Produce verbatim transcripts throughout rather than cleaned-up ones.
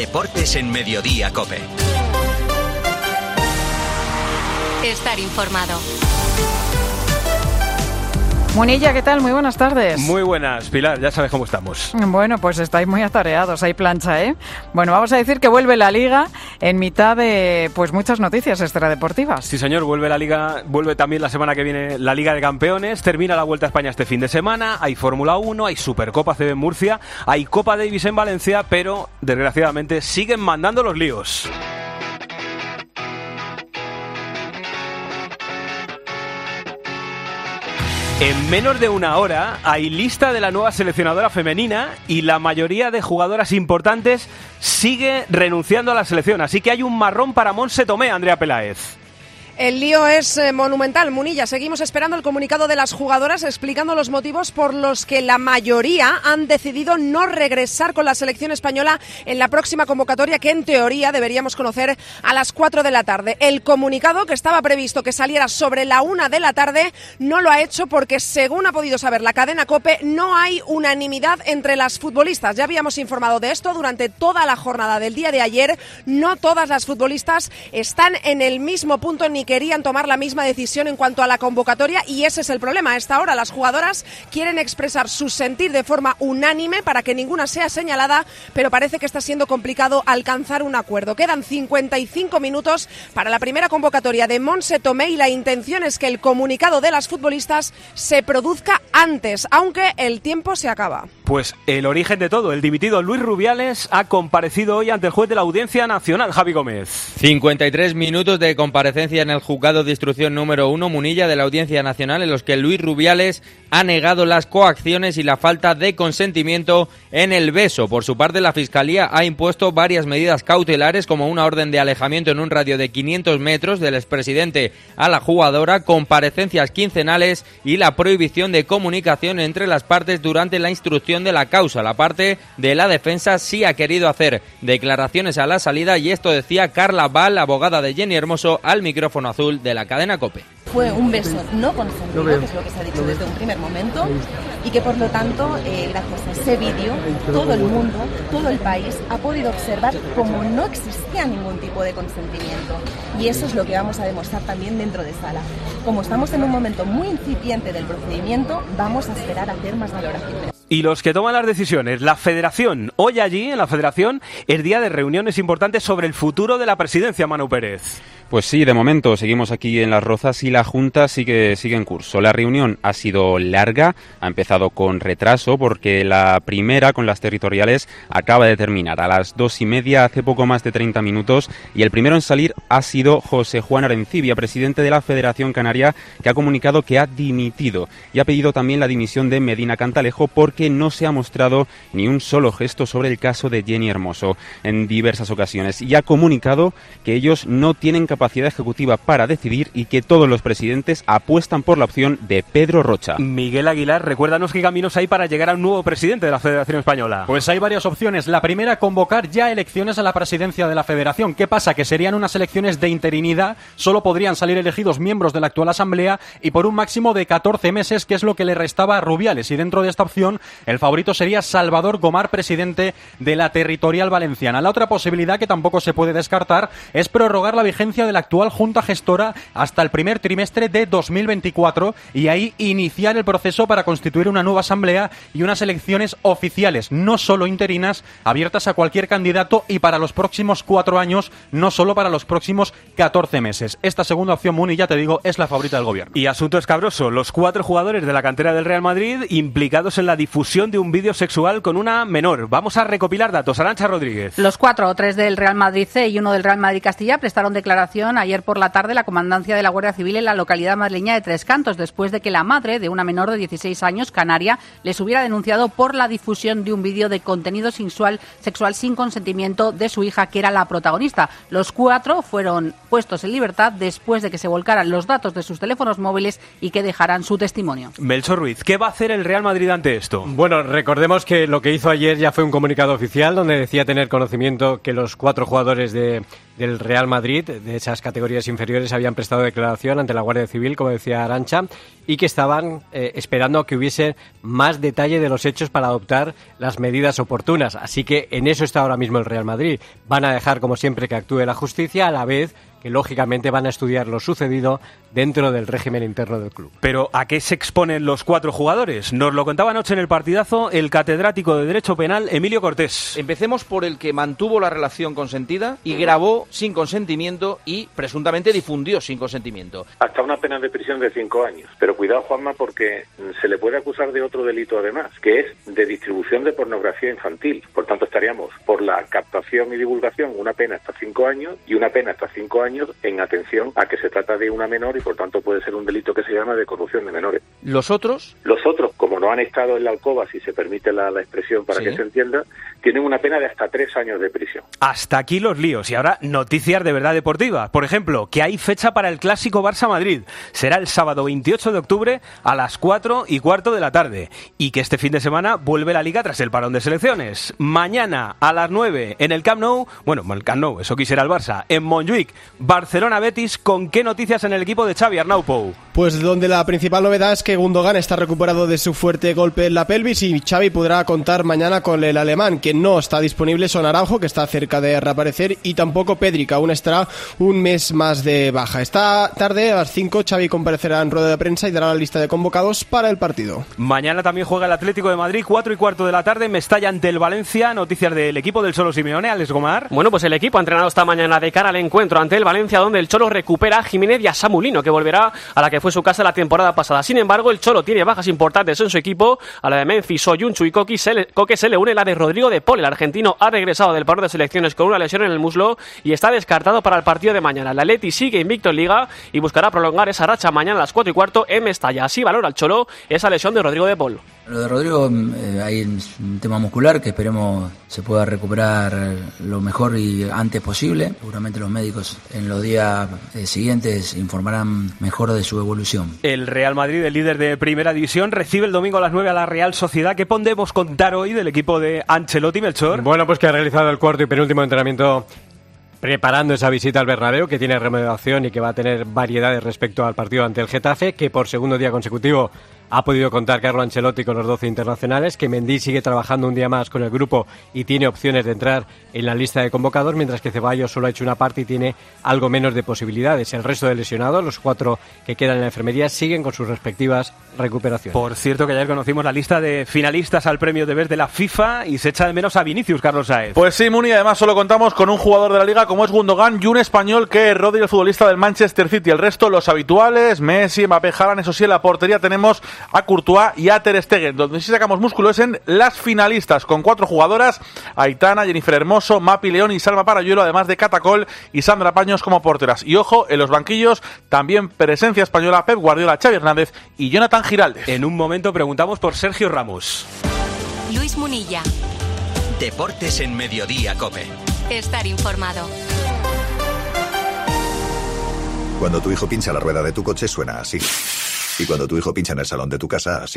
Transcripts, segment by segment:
Deportes en Mediodía COPE. Estar informado. Munilla, ¿qué tal? Muy buenas tardes. Muy buenas, Pilar, ya sabes cómo estamos. Bueno, pues estáis muy atareados, hay plancha, ¿eh? Bueno, vamos a decir que vuelve la Liga en mitad de, pues, muchas noticias extradeportivas. Sí, señor, vuelve la Liga, vuelve también la semana que viene la Liga de Campeones, termina la Vuelta a España este fin de semana, hay Fórmula uno, hay Supercopa C B en Murcia, hay Copa Davis en Valencia, pero, desgraciadamente, siguen mandando los líos. En menos de una hora hay lista de la nueva seleccionadora femenina y la mayoría de jugadoras importantes sigue renunciando a la selección. Así que hay un marrón para Montse Tomé, Andrea Peláez. El lío es eh, monumental, Munilla. Seguimos esperando el comunicado de las jugadoras explicando los motivos por los que la mayoría han decidido no regresar con la selección española en la próxima convocatoria, que en teoría deberíamos conocer a las cuatro de la tarde. El comunicado, que estaba previsto que saliera sobre la una de la tarde, no lo ha hecho porque, según ha podido saber la cadena COPE, no hay unanimidad entre las futbolistas. Ya habíamos informado de esto durante toda la jornada del día de ayer. No todas las futbolistas están en el mismo punto ni querían tomar la misma decisión en cuanto a la convocatoria, y ese es el problema. A esta hora las jugadoras quieren expresar su sentir de forma unánime para que ninguna sea señalada, pero parece que está siendo complicado alcanzar un acuerdo. Quedan cincuenta y cinco minutos para la primera convocatoria de Montse Tomé y la intención es que el comunicado de las futbolistas se produzca antes, aunque el tiempo se acaba. Pues el origen de todo, el dimitido Luis Rubiales ha comparecido hoy ante el juez de la Audiencia Nacional, Javi Gómez. cincuenta y tres minutos de comparecencia en el juzgado de instrucción número uno, Munilla, de la Audiencia Nacional, en los que Luis Rubiales ha negado las coacciones y la falta de consentimiento en el beso. Por su parte, la Fiscalía ha impuesto varias medidas cautelares, como una orden de alejamiento en un radio de quinientos metros del expresidente a la jugadora, comparecencias quincenales y la prohibición de comunicación entre las partes durante la instrucción de la causa. La parte de la defensa sí ha querido hacer declaraciones a la salida, y esto decía Carla Val, abogada de Jenny Hermoso, al micrófono azul de la cadena COPE. Fue un beso no consentido, que es lo que se ha dicho desde un primer momento, y que por lo tanto, eh, gracias a ese vídeo, todo el mundo, todo el país ha podido observar cómo no existía ningún tipo de consentimiento. Y eso es lo que vamos a demostrar también dentro de sala. Como estamos en un momento muy incipiente del procedimiento, vamos a esperar a hacer más valoraciones. Y los que toman las decisiones, la Federación. Hoy allí, en la Federación, es día de reuniones importantes sobre el futuro de la presidencia, Manu Pérez. Pues sí, de momento seguimos aquí en Las Rozas y la Junta sigue, sigue en curso. La reunión ha sido larga, ha empezado con retraso porque la primera, con las territoriales, acaba de terminar a las dos y media, hace poco más de treinta minutos, y el primero en salir ha sido José Juan Arencibia, presidente de la Federación Canaria, que ha comunicado que ha dimitido y ha pedido también la dimisión de Medina Cantalejo porque no se ha mostrado ni un solo gesto sobre el caso de Jenny Hermoso en diversas ocasiones, y ha comunicado que ellos no tienen capacidad ejecutiva para decidir y que todos los presidentes apuestan por la opción de Pedro Rocha. Miguel Aguilar, recuérdanos qué caminos hay para llegar a un nuevo presidente de la Federación Española. Pues hay varias opciones. La primera, convocar ya elecciones a la presidencia de la Federación. ¿Qué pasa? Que serían unas elecciones de interinidad, solo podrían salir elegidos miembros de la actual Asamblea y por un máximo de catorce meses, que es lo que le restaba a Rubiales, y dentro de esta opción el favorito sería Salvador Gomar, presidente de la Territorial Valenciana. La otra posibilidad, que tampoco se puede descartar, es prorrogar la vigencia de la actual Junta Gestora hasta el primer trimestre de dos mil veinticuatro y ahí iniciar el proceso para constituir una nueva asamblea y unas elecciones oficiales, no solo interinas, abiertas a cualquier candidato y para los próximos cuatro años, no solo para los próximos catorce meses. Esta segunda opción, Muni, ya te digo, es la favorita del gobierno. Y asunto escabroso, los cuatro jugadores de la cantera del Real Madrid implicados en la difusión de un vídeo sexual con una menor. Vamos a recopilar datos. Arantxa Rodríguez. Los cuatro, tres del Real Madrid C y uno del Real Madrid Castilla, prestaron declaración ayer por la tarde la comandancia de la Guardia Civil en la localidad madrileña de Tres Cantos, después de que la madre de una menor de dieciséis años, canaria, les hubiera denunciado por la difusión de un vídeo de contenido sexual, sexual sin consentimiento de su hija, que era la protagonista. Los cuatro fueron puestos en libertad después de que se volcaran los datos de sus teléfonos móviles y que dejaran su testimonio. Melchor Ruiz, ¿qué va a hacer el Real Madrid ante esto? Bueno, recordemos que lo que hizo ayer ya fue un comunicado oficial donde decía tener conocimiento que los cuatro jugadores de, del Real Madrid, de esas categorías inferiores habían prestado declaración ante la Guardia Civil, como decía Arantxa, y que estaban eh, esperando a que hubiese más detalle de los hechos para adoptar las medidas oportunas. Así que en eso está ahora mismo el Real Madrid. Van a dejar, como siempre, que actúe la justicia, a la vez que lógicamente van a estudiar lo sucedido dentro del régimen interno del club. Pero ¿a qué se exponen los cuatro jugadores? Nos lo contaba anoche en el partidazo el catedrático de Derecho Penal Emilio Cortés. Empecemos por el que mantuvo la relación consentida y grabó sin consentimiento y presuntamente difundió sin consentimiento. Hasta una pena de prisión de cinco años. Pero cuidado, Juanma, porque se le puede acusar de otro delito además, que es de distribución de pornografía infantil. Por tanto, estaríamos por la captación y divulgación una pena hasta cinco años y una pena hasta cinco años en atención a que se trata de una menor y por tanto puede ser un delito que se llama de corrupción de menores. ¿Los otros? Los otros, como no han estado en la alcoba, si se permite la, la expresión para sí. que se entienda, tienen una pena de hasta tres años de prisión. Hasta aquí los líos. Y ahora noticias de verdad deportiva. Por ejemplo, que hay fecha para el clásico Barça-Madrid. Será el sábado veintiocho de octubre a las cuatro y cuarto de la tarde. Y que este fin de semana vuelve la Liga tras el parón de selecciones. Mañana a las nueve en el Camp Nou, bueno, el Camp Nou, eso quisiera el Barça, en Montjuic, Barcelona-Betis. ¿Con qué noticias en el equipo de Xavi Arnau? Pues donde la principal novedad es que Gundogan está recuperado de su fuerte golpe en la pelvis y Xavi podrá contar mañana con el alemán. Que no está disponible son Araujo, que está cerca de reaparecer, y tampoco Pedri, que aún estará un mes más de baja. Esta tarde a las cinco Xavi comparecerá en rueda de prensa y dará la lista de convocados para el partido. Mañana también juega el Atlético de Madrid, cuatro y cuarto de la tarde, Mestalla ante el Valencia. Noticias del equipo del Cholo Simeone, Alex Gomar. Bueno, pues el equipo ha entrenado esta mañana de cara al encuentro ante el Valencia, donde el Cholo recupera a Jiménez y a Samulino, que volverá a la que fue su casa la temporada pasada. Sin embargo, el Cholo tiene bajas importantes en su equipo. A la de Memphis, Oyunchu y Coque se le, Coque se le une la de Rodrigo de Paul. El argentino ha regresado del parón de selecciones con una lesión en el muslo y está descartado para el partido de mañana. El Atleti sigue invicto en Liga y buscará prolongar esa racha mañana a las cuatro y cuarto en Mestalla. Así valora el Cholo esa lesión de Rodrigo de Paul. Lo de Rodrigo, eh, hay un tema muscular que esperemos se pueda recuperar lo mejor y antes posible. Seguramente los médicos en los días eh, siguientes informarán mejor de su evolución. El Real Madrid, el líder de Primera División, recibe el domingo a las nueve a la Real Sociedad. ¿Qué podemos contar hoy del equipo de Ancelotti, Melchor? Bueno, pues que ha realizado el cuarto y penúltimo entrenamiento preparando esa visita al Bernabéu, que tiene remodelación y que va a tener variedades respecto al partido ante el Getafe, que por segundo día consecutivo ha podido contar Carlo Ancelotti con los doce internacionales, que Mendy sigue trabajando un día más con el grupo y tiene opciones de entrar en la lista de convocados, mientras que Ceballos solo ha hecho una parte y tiene algo menos de posibilidades. El resto de lesionados, los cuatro que quedan en la enfermería, siguen con sus respectivas recuperaciones. Por cierto, que ayer conocimos la lista de finalistas al premio de Best de la FIFA y se echa de menos a Vinicius, Carlos Sáez. Pues sí, Muni, además solo contamos con un jugador de la Liga como es Gundogan y un español que es Rodri, el futbolista del Manchester City. El resto, los habituales, Messi, Mbappé, Haaland. Eso sí, en la portería tenemos a Courtois y a Ter Stegen. Donde sí sacamos músculo es en las finalistas, con cuatro jugadoras: Aitana, Jennifer Hermoso, Mapi León y Salma Parayuelo, además de Catacol y Sandra Paños como porteras. Y ojo, en los banquillos también presencia española: Pep Guardiola, Xavi Hernández y Jonathan Giraldez. En un momento preguntamos por Sergio Ramos. Luis Munilla. Deportes en Mediodía COPE. Estar informado. Cuando tu hijo pincha la rueda de tu coche suena así. Y cuando tu hijo pincha en el salón de tu casa, así.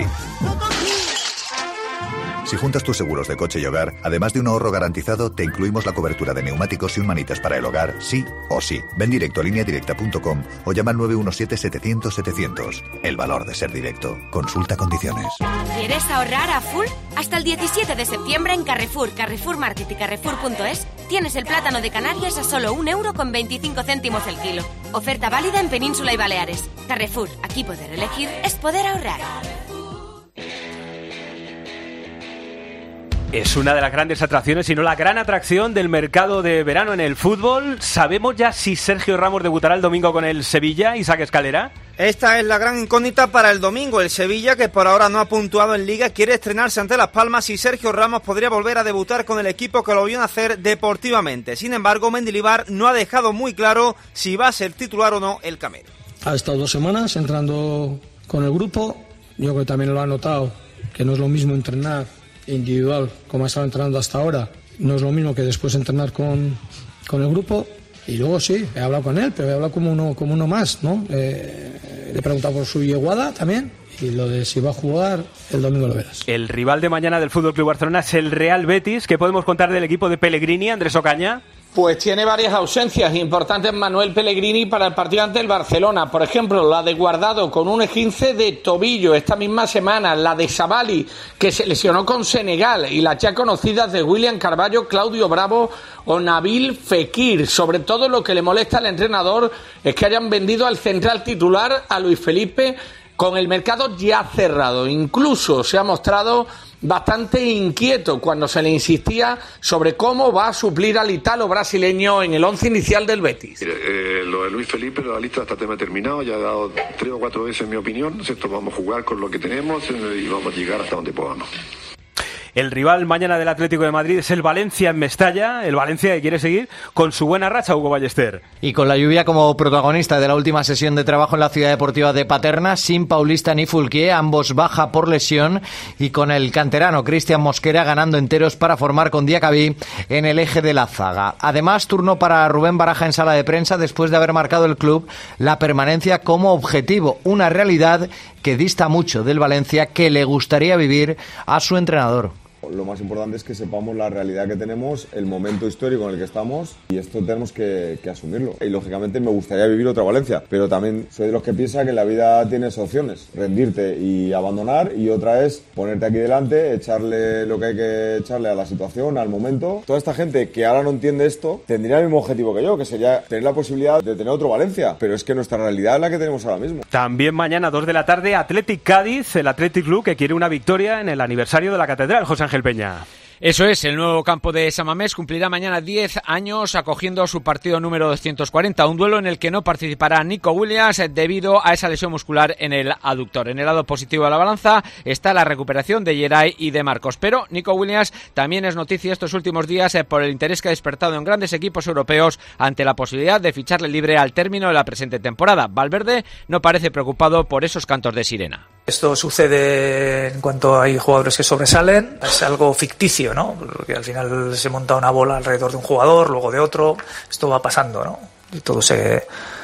Si juntas tus seguros de coche y hogar, además de un ahorro garantizado, te incluimos la cobertura de neumáticos y un manitas para el hogar, sí o sí. Ven directo a línea directa punto com o llama al nueve uno siete, setecientos, setecientos. El valor de ser directo. Consulta condiciones. ¿Quieres ahorrar a full? Hasta el diecisiete de septiembre en Carrefour, Carrefour Market y Carrefour punto es tienes el plátano de Canarias a solo un euro con veinticinco céntimos el kilo. Oferta válida en Península y Baleares. Carrefour, aquí poder elegir es poder ahorrar. Es una de las grandes atracciones, si no la gran atracción del mercado de verano en el fútbol. ¿Sabemos ya si Sergio Ramos debutará el domingo con el Sevilla, Isaac Escalera? Esta es la gran incógnita para el domingo. El Sevilla, que por ahora no ha puntuado en Liga, quiere estrenarse ante Las Palmas y Sergio Ramos podría volver a debutar con el equipo que lo vio nacer deportivamente. Sin embargo, Mendilibar no ha dejado muy claro si va a ser titular o no el camero. Ha estado dos semanas entrando con el grupo. Yo creo que también lo ha notado, que no es lo mismo entrenar individual como ha estado entrenando hasta ahora, no es lo mismo que después entrenar con, con el grupo. Y luego sí, he hablado con él, pero he hablado como uno, como uno más, ¿no? Eh, le he preguntado por su yeguada también, y lo de si va a jugar el domingo lo verás. El rival de mañana del F C Barcelona es el Real Betis. ¿Qué podemos contar del equipo de Pellegrini, Andrés Ocaña? Pues tiene varias ausencias importantes Manuel Pellegrini para el partido ante el Barcelona. Por ejemplo, la de Guardado con un esguince de tobillo esta misma semana, la de Sabali que se lesionó con Senegal y las ya conocidas de William Carvalho, Claudio Bravo o Nabil Fekir. Sobre todo lo que le molesta al entrenador es que hayan vendido al central titular a Luis Felipe con el mercado ya cerrado. Incluso se ha mostrado bastante inquieto cuando se le insistía sobre cómo va a suplir al italo brasileño en el once inicial del Betis. Mire, eh, lo de Luis Felipe, la lista está tema terminado, ya he dado tres o cuatro veces mi opinión. Esto vamos a jugar con lo que tenemos eh, y vamos a llegar hasta donde podamos. El rival mañana del Atlético de Madrid es el Valencia en Mestalla, el Valencia que quiere seguir con su buena racha, Hugo Ballester. Y con la lluvia como protagonista de la última sesión de trabajo en la ciudad deportiva de Paterna, sin Paulista ni Fulquier, ambos baja por lesión, y con el canterano Cristian Mosquera ganando enteros para formar con Diacabí en el eje de la zaga. Además, turno para Rubén Baraja en sala de prensa después de haber marcado el club la permanencia como objetivo, una realidad que dista mucho del Valencia que le gustaría vivir a su entrenador. Lo más importante es que sepamos la realidad que tenemos, el momento histórico en el que estamos, y esto tenemos que, que asumirlo. Y lógicamente me gustaría vivir otra Valencia, pero también soy de los que piensa que en la vida tienes opciones, rendirte y abandonar, y otra es ponerte aquí delante, echarle lo que hay que echarle a la situación, al momento. Toda esta gente que ahora no entiende esto tendría el mismo objetivo que yo, que sería tener la posibilidad de tener otro Valencia, pero es que nuestra realidad es la que tenemos ahora mismo. También mañana, dos de la tarde, Athletic Cádiz, el Athletic Club que quiere una victoria en el aniversario de la Catedral. José Ángel Peña. Eso es, el nuevo campo de San Mamés cumplirá mañana diez años acogiendo su partido número doscientos cuarenta, un duelo en el que no participará Nico Williams debido a esa lesión muscular en el aductor. En el lado positivo de la balanza está la recuperación de Geray y de Marcos, pero Nico Williams también es noticia estos últimos días por el interés que ha despertado en grandes equipos europeos ante la posibilidad de ficharle libre al término de la presente temporada. Valverde no parece preocupado por esos cantos de sirena. Esto sucede en cuanto hay jugadores que sobresalen, es algo ficticio, ¿no? Porque al final se monta una bola alrededor de un jugador, luego de otro, esto va pasando, ¿no? Y todo se,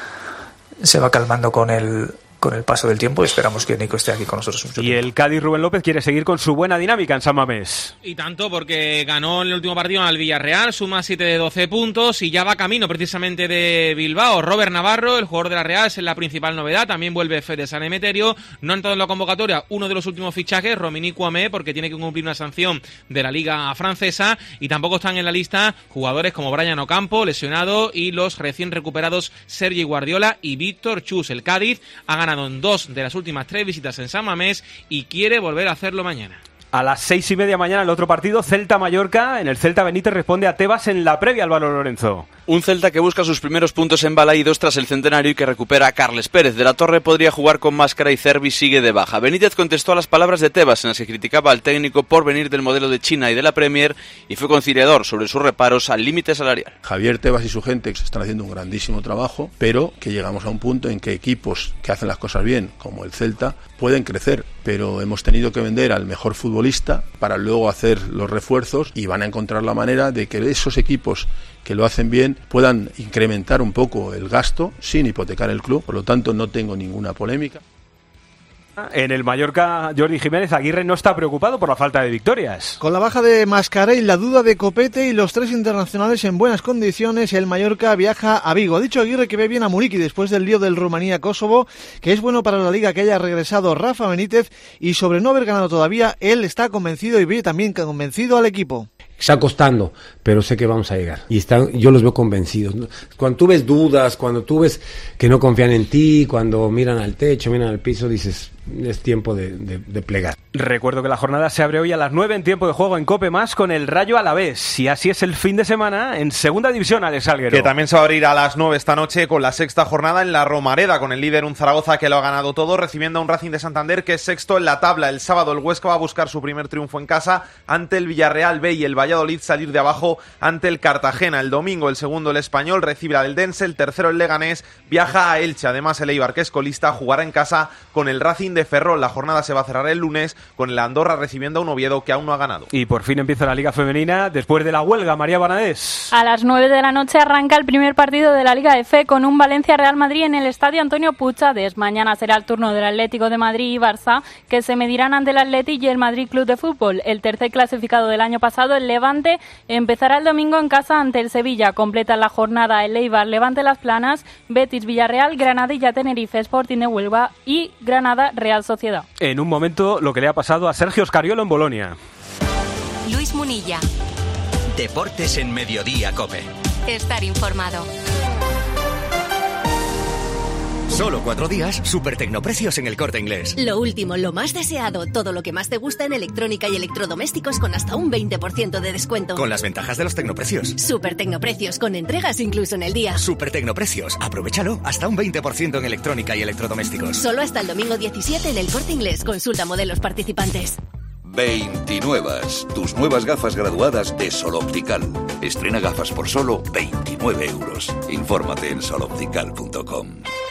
se va calmando con el, con el paso del tiempo y esperamos que Nico esté aquí con nosotros mucho y tiempo. El Cádiz Rubén López quiere seguir con su buena dinámica en San Mamés. Y tanto, porque ganó en el último partido al Villarreal, suma siete de doce puntos y ya va camino precisamente de Bilbao. Robert Navarro, el jugador de la Real, es la principal novedad. También vuelve Fede San Emeterio. No ha entrado en la convocatoria uno de los últimos fichajes, Romini Kwame, porque tiene que cumplir una sanción de la Liga Francesa. Y tampoco están en la lista jugadores como Brian Ocampo, lesionado, y los recién recuperados Sergi Guardiola y Víctor Chus. El Cádiz ha ganado en dos de las últimas tres visitas en San Mamés y quiere volver a hacerlo mañana. A las seis y media mañana el otro partido, Celta-Mallorca. En el Celta Benítez responde a Tebas en la previa, Álvaro Lorenzo. Un Celta que busca sus primeros puntos en Balaídos tras el centenario y que recupera a Carles Pérez. De la Torre podría jugar con máscara y Cervi sigue de baja. Benítez contestó a las palabras de Tebas en las que criticaba al técnico por venir del modelo de China y de la Premier y fue conciliador sobre sus reparos al límite salarial. Javier Tebas y su gente están haciendo un grandísimo trabajo, pero que llegamos a un punto en que equipos que hacen las cosas bien, como el Celta, pueden crecer, pero hemos tenido que vender al mejor futbolista para luego hacer los refuerzos y van a encontrar la manera de que esos equipos que lo hacen bien puedan incrementar un poco el gasto sin hipotecar el club. Por lo tanto, no tengo ninguna polémica. En el Mallorca, Jordi Jiménez Aguirre no está preocupado por la falta de victorias. Con la baja de Mascarell, la duda de Copete y los tres internacionales en buenas condiciones, el Mallorca viaja a Vigo. Ha dicho Aguirre que ve bien a Muriqui después del lío del Rumanía-Kosovo, que es bueno para la Liga que haya regresado Rafa Benítez, y sobre no haber ganado todavía, él está convencido y ve también convencido al equipo. Está costando, pero sé que vamos a llegar. Y están, yo los veo convencidos. Cuando tú ves dudas, cuando tú ves que no confían en ti, cuando miran al techo, miran al piso, dices, es tiempo de, de, de plegar. Recuerdo que la jornada se abre hoy a las nueve en tiempo de juego en COPE Más con el Rayo Alavés. Y así es el fin de semana en Segunda División, Alex Alguero. Que también se va a abrir a las nueve esta noche con la sexta jornada en la Romareda, con el líder un Zaragoza que lo ha ganado todo, recibiendo a un Racing de Santander que es sexto en la tabla. El sábado el Huesca va a buscar su primer triunfo en casa ante el Villarreal B y el Valladolid salir de abajo ante el Cartagena. El domingo el segundo, el Español, recibe al Eldense, el tercero, el Leganés, viaja a Elche. Además el Eibar, que es colista, jugará en casa con el Racing Racing de Ferrol. La jornada se va a cerrar el lunes con el Andorra recibiendo a un Oviedo que aún no ha ganado. Y por fin empieza la Liga Femenina después de la huelga. María Banadés. A las nueve de la noche arranca el primer partido de la Liga F con un Valencia-Real Madrid en el estadio Antonio Puchades. Mañana será el turno del Atlético de Madrid y Barça, que se medirán ante el Atleti y el Madrid Club de Fútbol. El tercer clasificado del año pasado, el Levante, empezará el domingo en casa ante el Sevilla. Completa la jornada el Eibar, Levante Las Planas, Betis Villarreal, Granadilla Tenerife, Sporting de Huelva y Granada Real Sociedad. En un momento lo que le ha pasado a Sergio Scariolo en Bolonia. Luis Munilla. Deportes en Mediodía COPE. Estar informado. Solo cuatro días, super tecnoprecios en El Corte Inglés. Lo último, lo más deseado, todo lo que más te gusta en electrónica y electrodomésticos con hasta un veinte por ciento de descuento. Con las ventajas de los tecnoprecios. Super tecnoprecios, con entregas incluso en el día. Super tecnoprecios, aprovechalo, hasta un veinte por ciento en electrónica y electrodomésticos. Solo hasta el domingo diecisiete en El Corte Inglés. Consulta modelos participantes. veintinuevas, tus nuevas gafas graduadas de Sol Optical. Estrena gafas por solo veintinueve euros. Infórmate en sol optical punto com.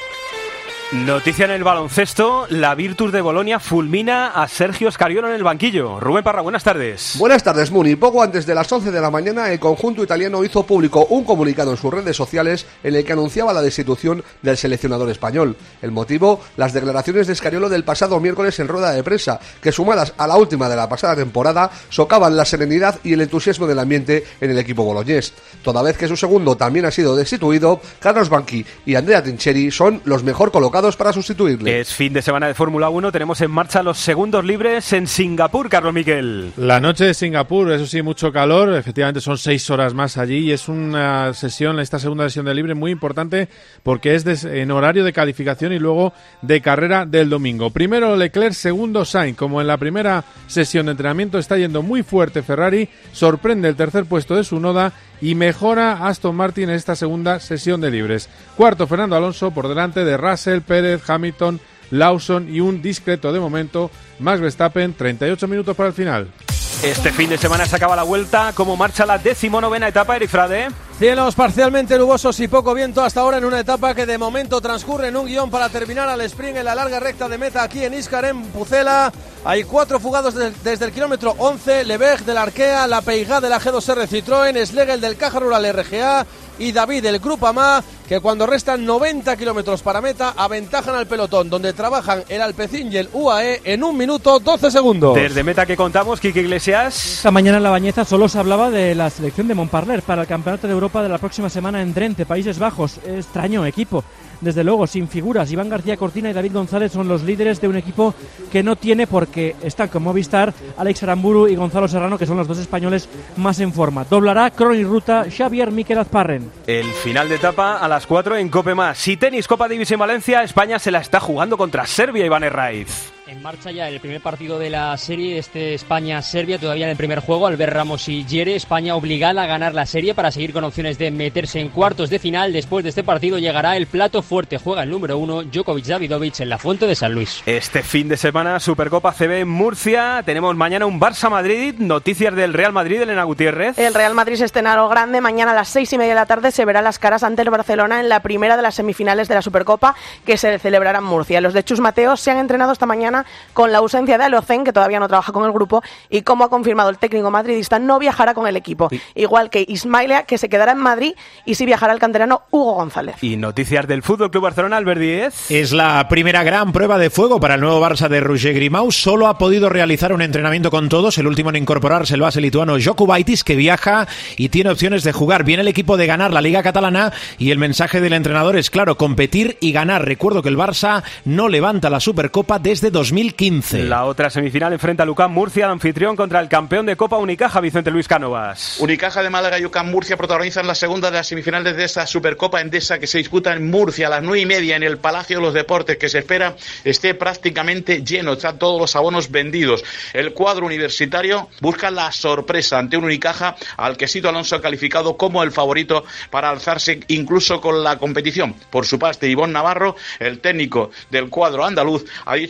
Noticia en el baloncesto, la Virtus de Bolonia fulmina a Sergio Scariolo en el banquillo. Rubén Parra, buenas tardes. Buenas tardes, Muni. Poco antes de las once de la mañana, el conjunto italiano hizo público un comunicado en sus redes sociales en el que anunciaba la destitución del seleccionador español. El motivo, las declaraciones de Scariolo del pasado miércoles en rueda de prensa, que sumadas a la última de la pasada temporada, socavan la serenidad y el entusiasmo del ambiente en el equipo boloñés. Toda vez que su segundo también ha sido destituido, Carlos Banchi y Andrea Trinchieri son los mejor colocados para sustituirle. Es fin de semana de Fórmula uno, tenemos en marcha los segundos libres en Singapur, Carlos Miquel. La noche de Singapur, eso sí, mucho calor, efectivamente son seis horas más allí y es una sesión, esta segunda sesión de libre muy importante porque es de, en horario de calificación y luego de carrera del domingo. Primero Leclerc, segundo Sainz, como en la primera sesión de entrenamiento está yendo muy fuerte Ferrari, sorprende el tercer puesto de Tsunoda y mejora Aston Martin en esta segunda sesión de libres. Cuarto Fernando Alonso por delante de Russell, Pérez, Hamilton, Lawson y un discreto de momento Max Verstappen, treinta y ocho minutos para el final. Este fin de semana se acaba la vuelta. ¿Cómo marcha la decimonovena etapa, Erifrade? Cielos parcialmente nubosos y poco viento hasta ahora en una etapa que de momento transcurre en un guión para terminar al sprint en la larga recta de meta aquí en Íscar, en Pucela. Hay cuatro fugados de, desde el kilómetro once, Lebeg del Arkea, La Peiga de la G dos R Citroën, Schlegel del Caja Rural R G A y David del Grupama, que cuando restan noventa kilómetros para meta aventajan al pelotón, donde trabajan el Alpecin y el U A E en un minuto doce segundos. Desde meta que contamos, Quique Iglesias. Esta mañana en La Bañeza solo se hablaba de la selección de Montparler para el Campeonato de Europa de la próxima semana en Drenthe, Países Bajos. Extraño equipo, desde luego, sin figuras. Iván García Cortina y David González son los líderes de un equipo que no tiene, porque están con Movistar, Alex Aramburu y Gonzalo Serrano, que son los dos españoles más en forma. Doblará Crony Ruta, Xavier Miquel Azparren. El final de etapa a las cuatro en Cope Más. Y tenis, Copa Davis en Valencia, España se la está jugando contra Serbia, Iván Herraiz. En marcha ya el primer partido de la serie, este España-Serbia, todavía en el primer juego, Albert Ramos y Yere. España obligada a ganar la serie para seguir con opciones de meterse en cuartos de final. Después de este partido llegará el plato fuerte. Juega el número uno, Djokovic-Davidovich, en la Fuente de San Luis. Este fin de semana, Supercopa C B en Murcia. Tenemos mañana un Barça-Madrid. Noticias del Real Madrid, Elena Gutiérrez. El Real Madrid se estrena a lo grande. Mañana a las seis y media de la tarde se verán las caras ante el Barcelona en la primera de las semifinales de la Supercopa, que se celebrará en Murcia. Los de Chus Mateo se han entrenado esta mañana con la ausencia de Alocen, que todavía no trabaja con el grupo, y como ha confirmado el técnico madridista, no viajará con el equipo, sí. Igual que Ismaila, que se quedará en Madrid, y sí viajará el canterano Hugo González. Y noticias del Fútbol Club Barcelona, Albert Díez. Es la primera gran prueba de fuego para el nuevo Barça de Roger Grimau. Solo ha podido realizar un entrenamiento con todos, el último en incorporarse el base lituano Jokubaitis, que viaja y tiene opciones de jugar. Viene el equipo de ganar la Liga Catalana y el mensaje del entrenador es claro, competir y ganar. Recuerdo que el Barça no levanta la Supercopa desde dos mil quince. La otra semifinal enfrenta a Lucán Murcia, el anfitrión, contra el campeón de Copa Unicaja, Vicente Luis Cánovas. Unicaja de Málaga y UCAM Murcia protagonizan la segunda de las semifinales de esta Supercopa Endesa que se disputa en Murcia a las nueve y media en el Palacio de los Deportes, que se espera esté prácticamente lleno, están todos los abonos vendidos. El cuadro universitario busca la sorpresa ante un Unicaja al que Sito Alonso ha calificado como el favorito para alzarse incluso con la competición. Por su parte, Ivón Navarro, el técnico del cuadro andaluz, ha dicho que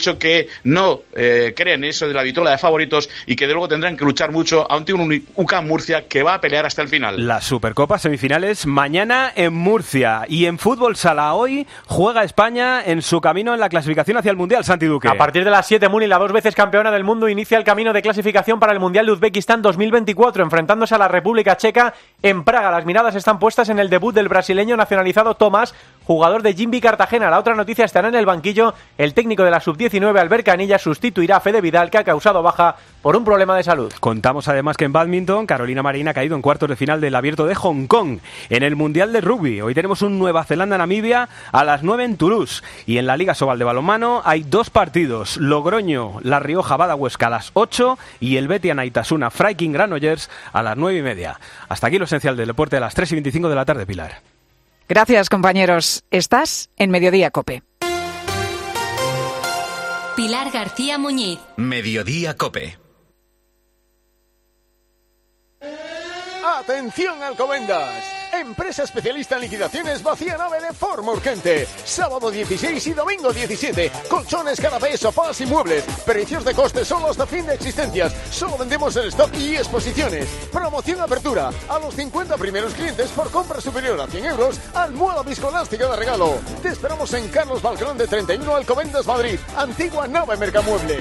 que no eh, creen eso de la vitola de favoritos y que de luego tendrán que luchar mucho ante un U C A M Murcia que va a pelear hasta el final. La Supercopa semifinales mañana en Murcia, y en fútbol sala hoy juega España en su camino en la clasificación hacia el Mundial. Santi Duque. A partir de las siete, Muni, la dos veces campeona del mundo, inicia el camino de clasificación para el Mundial de Uzbekistán dos mil veinticuatro, enfrentándose a la República Checa en Praga. Las miradas están puestas en el debut del brasileño nacionalizado Tomás, jugador de Jimby Cartagena. La otra noticia: estará en el banquillo el técnico de la sub diecinueve, Albert Canilla, sustituirá a Fede Vidal, que ha causado baja por un problema de salud. Contamos además que en bádminton Carolina Marín ha caído en cuartos de final del Abierto de Hong Kong. En el Mundial de Rugby hoy tenemos un Nueva Zelanda-Namibia a las nueve en Toulouse, y en la Liga Sobal de balonmano hay dos partidos: Logroño, La Rioja, Bada Huesca a las ocho y el Betia Naitasuna Freiking Granollers a las nueve y media. Hasta aquí lo esencial del deporte a las tres y veinticinco de la tarde, Pilar. Gracias, compañeros. Estás en Mediodía COPE. Pilar García Muñiz. Mediodía COPE. ¡Atención, Alcobendas! Empresa especialista en liquidaciones vacía nave de forma urgente. Sábado dieciséis y domingo diecisiete. Colchones, canapés, sofás y muebles. Precios de coste solo hasta fin de existencias. Solo vendemos el stock y exposiciones. Promoción apertura. A los cincuenta primeros clientes por compra superior a cien euros, almohada viscoelástica de regalo. Te esperamos en Carlos Balcón de treinta y uno, Alcobendas, Madrid. Antigua nave Mercamueble.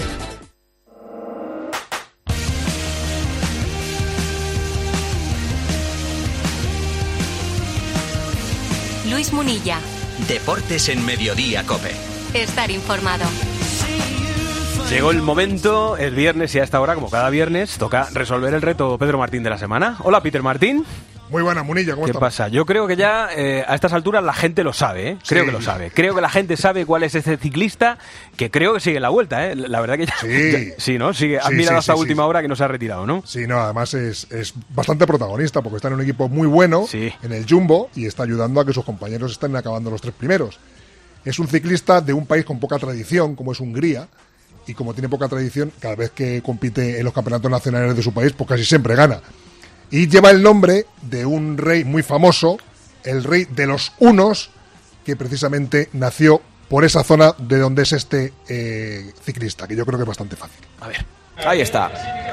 Luis Munilla. Deportes en Mediodía COPE. Estar informado. Llegó el momento, el viernes, y a esta hora, como cada viernes, toca resolver el reto Pedro Martín de la semana. Hola, Peter Martín. Muy buena, Munilla, ¿cómo ¿Qué estamos? pasa? Yo creo que ya eh, a estas alturas la gente lo sabe, ¿eh? Creo Sí. que lo sabe. Creo que la gente sabe cuál es ese ciclista que creo que sigue la vuelta, ¿eh? La verdad que ya... Sí. ya- sí, ¿no? Sigue, has Sí, mirado sí, hasta sí, última sí. hora que no se ha retirado, ¿no? Sí, no, además es, es bastante protagonista porque está en un equipo muy bueno, en el Jumbo, y está ayudando a que sus compañeros estén acabando los tres primeros. Es un ciclista de un país con poca tradición, como es Hungría, y como tiene poca tradición, cada vez que compite en los campeonatos nacionales de su país, pues casi siempre gana. Y lleva el nombre de un rey muy famoso, el rey de los hunos, que precisamente nació por esa zona de donde es este eh, ciclista, que yo creo que es bastante fácil. A ver. Ahí está.